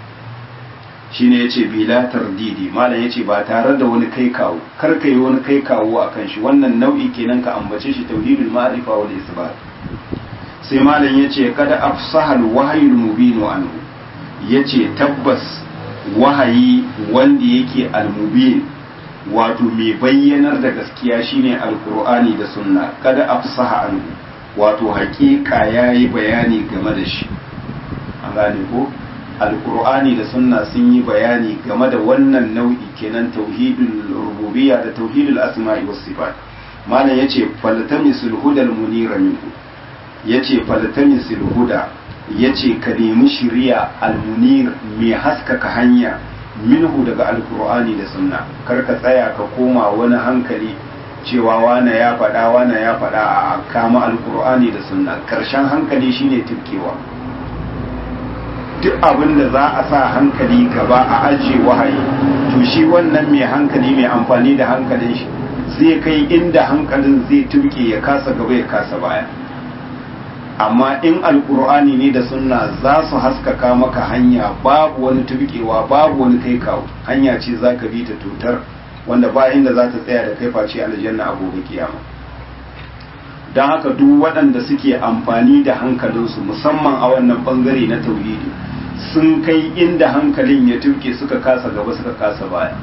shine yace bila tardidi, malam yace ba tare da wani kai kawo, kar kai wani kai kawo akan shi, wannan nau'i kenan ka ambace shi tauhidul ma'rifa wal isbat. sai malam ya ce kada afsahal wahayul mubinu anhu, ya ce tabbas wahayi wanda yake almubin, wato mai bayyanar da gaskiya shine alkur'ani da sunna, kada afsaha anhu, wato hakika yayi bayani game da shi an gane ko alqur'ani da sunna sun yi bayani game da wannan nau'i kenan tauhidul rububiyya da tauhidul asma'i was sifat malam yace faltamisul hudal munira minhu yace faltamisul huda yace ka nemi shiriya almunir mai haskaka hanya minhu daga alqur'ani da sunna kar ka tsaya ka koma wani hankali cewa wane ya faɗa wane ya faɗa a kama alqur'ani da sunna karshen hankali shine tibkewa duk abin da za a sa hankali gaba a ajiye wahayi to shi wannan mai hankali mai amfani da hankalin shi zai kai inda hankalin zai turke ya kasa gaba ya kasa baya amma in alkur'ani ne da sunna za su haskaka maka hanya babu wani turkewa babu wani kai kawo hanya ce za ka bi ta tutar wanda ba inda za ta tsaya da kai face aljanna a gobe kiyama don haka duk waɗanda suke amfani da hankalinsu musamman a wannan bangare na tauhidi sun kai inda hankalin ya tuke suka kasa gaba suka kasa baya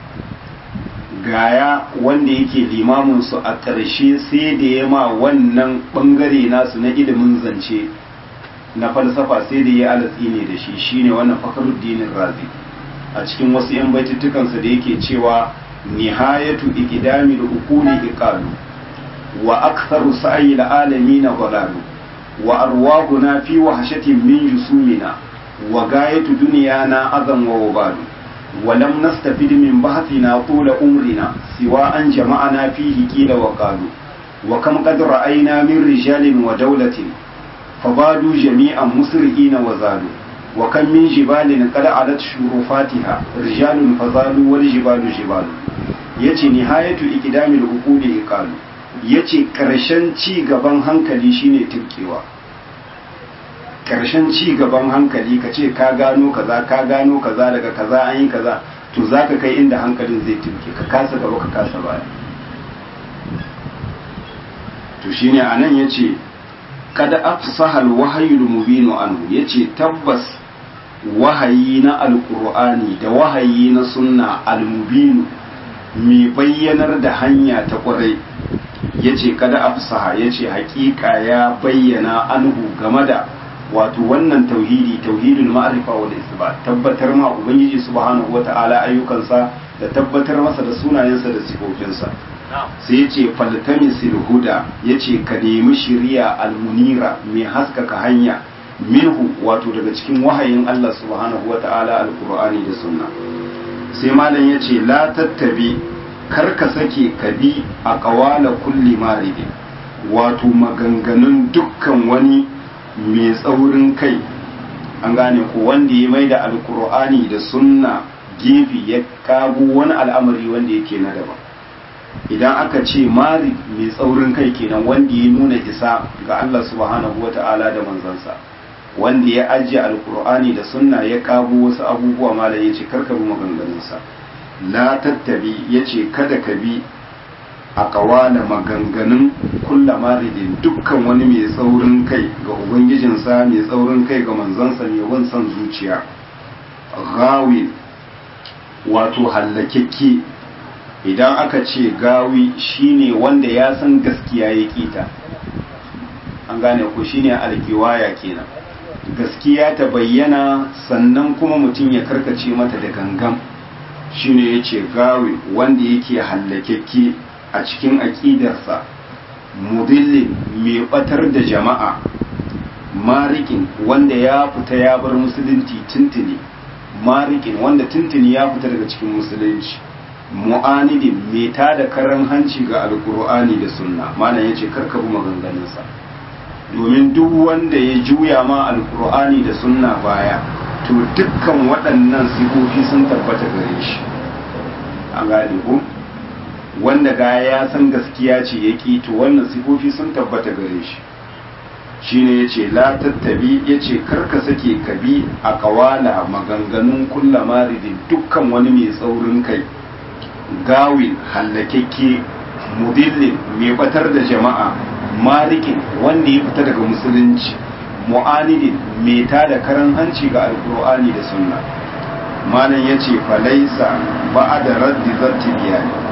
gaya wanda yake limaminsu a ƙarshe sai da ya ma wannan ɓangare nasu na ilimin zance na falsafa sai da ya alatsi ne da shi shine wannan Fakhruddin Razi a cikin wasu 'yan baitittukansa da yake cewa nihayatu iqdami al-uquli iqalu wa aktharu sa'i al-alamin dalalu wa arwahuna fi wahshatin min jusumina wa gayatu dunyana azam wa wabalu ولم نستفد من بحثنا طول عمرنا سوى أن جمعنا فيه قيل وقالوا وكم قد رأينا من رجال ودولة فبادوا جميعا مسرئين وزالوا وكم من جبال قد علت شرفاتها رجال فزالوا والجبال جبال yace nihayatu iqdamil uquli iqalu yace karshen ci gaban hankali shine tirkewa karshen ci gaban hankali ka ce ka gano kaza ka gano kaza daga kaza an yi kaza to za ka kai inda hankalin zai tirke ka kasa gaba ka kasa baya to shine anan yace kada afsaha alwahyul mubinu anhu yace tabbas wahayi na alqur'ani da wahayi na sunna almubinu mai bayyanar da hanya ta kwarai yace kada afsaha yace hakika ya bayyana anhu game da wato wannan tauhidi tauhidul ma'rifa wal isbat tabbatar ma ubangiji subhanahu wata'ala ayyukansa da tabbatar masa da sunayensa da sifofinsa sai yace faltamisil huda yace ka nemi shiriya almunira mai haskaka hanya minhu wato daga cikin wahayin Allah subhanahu wata'ala alqur'ani da sunna sai malam yace la tattabi kar ka sake ka bi a qawala kulli maridi wato maganganun dukkan wani mai tsaurin kai an gane ko wanda ya mai da alkur'ani da sunna gefe ya kago wani al'amari wanda yake na daban idan aka ce mari mai tsaurin kai kenan wanda ya nuna isa ga Allah subhanahu wata'ala da manzansa wanda ya ajiye alkur'ani da sunna ya kago wasu abubuwa malam ya ce karka bi maganganunsa la tattabi ya ce kada ka bi a kawala maganganun kulla maridin dukkan wani mai tsaurin kai ga ubangijinsa mai tsaurin kai ga manzansa mai wan son zuciya gawi wato hallakekke idan aka ce gawi shine wanda ya san gaskiya ya kita an gane ko shine alkiwaya kenan gaskiya ta bayyana sannan kuma mutum ya karkace mata da gangan shine yace gawi wanda yake hallakekke a cikin aƙidarsa mudillin mai batar da jama'a marikin wanda ya fita ya bar musulunci tuntuni marikin wanda tuntuni ya fita daga cikin musulunci mu'anidin mai tada karan hanci ga alkur'ani da sunna mana ya ce karkabu maganganunsa domin duk wanda ya juya ma alkur'ani da sunna baya to dukkan waɗannan sifofi sun tabbata gare shi a gane ko wanda ga ya san gaskiya ce ya ƙi to wannan sifofi sun tabbata gare shi shine ya ce la tattabi ya ce karka sake ka bi a kawala maganganun kulla maridin dukkan wani mai tsaurin kai gawin hallakekke mudillin mai batar da jama'a malikin wanda ya fita daga musulunci mu'anidin mai tada karan hanci ga alkur'ani da sunna malam ya ce falaisa ba da raddi zarti biyani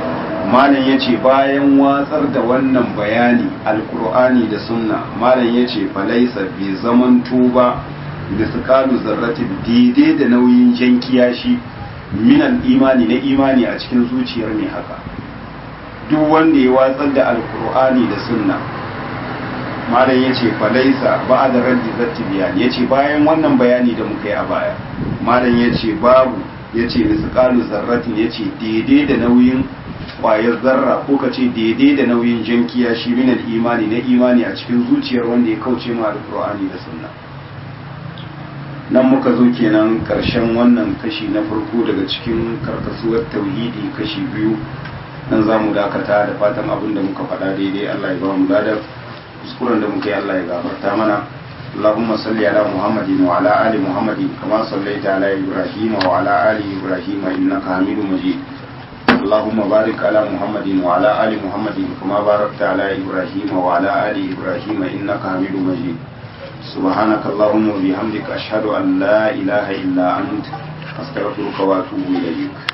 malam yace bayan watsar da wannan bayani alqur'ani da sunna malam yace falaisa bi zaman tuba da sukalu zarratin daidai da nauyin jan kiyashi minan imani na imani a cikin zuciyar mai haka duk wanda ya watsar da alqur'ani da sunna malam yace falaisa ba da raddi zatti biyan yace bayan wannan bayani da muka yi a baya malam yace babu yace misqalu zarratin yace daidai da nauyin kwayar zarra ko kace daidai da nauyin jankiya shi min imani na imani a cikin zuciyar wanda ya kauce ma alqur'ani da sunna nan muka zo kenan karshen wannan kashi na farko daga cikin karkasuwar tauhidi kashi biyu nan zamu dakata da fatan abin da muka faɗa daidai Allah ya ba mu ladar kuskuren da muke Allah ya gafarta mana Allahumma salli ala Muhammadin wa ala ali Muhammadin kama sallaita ala Ibrahim wa ala ali Ibrahim innaka Hamidum Majid Allahumma barik ala Muhammadin wa ala ali Muhammadin kama barakta ala Ibrahim wa ala ali Ibrahim innaka Hamidum Majid Subhanaka Allahumma wa bihamdika ashhadu an la ilaha illa anta astaghfiruka wa atubu ilayk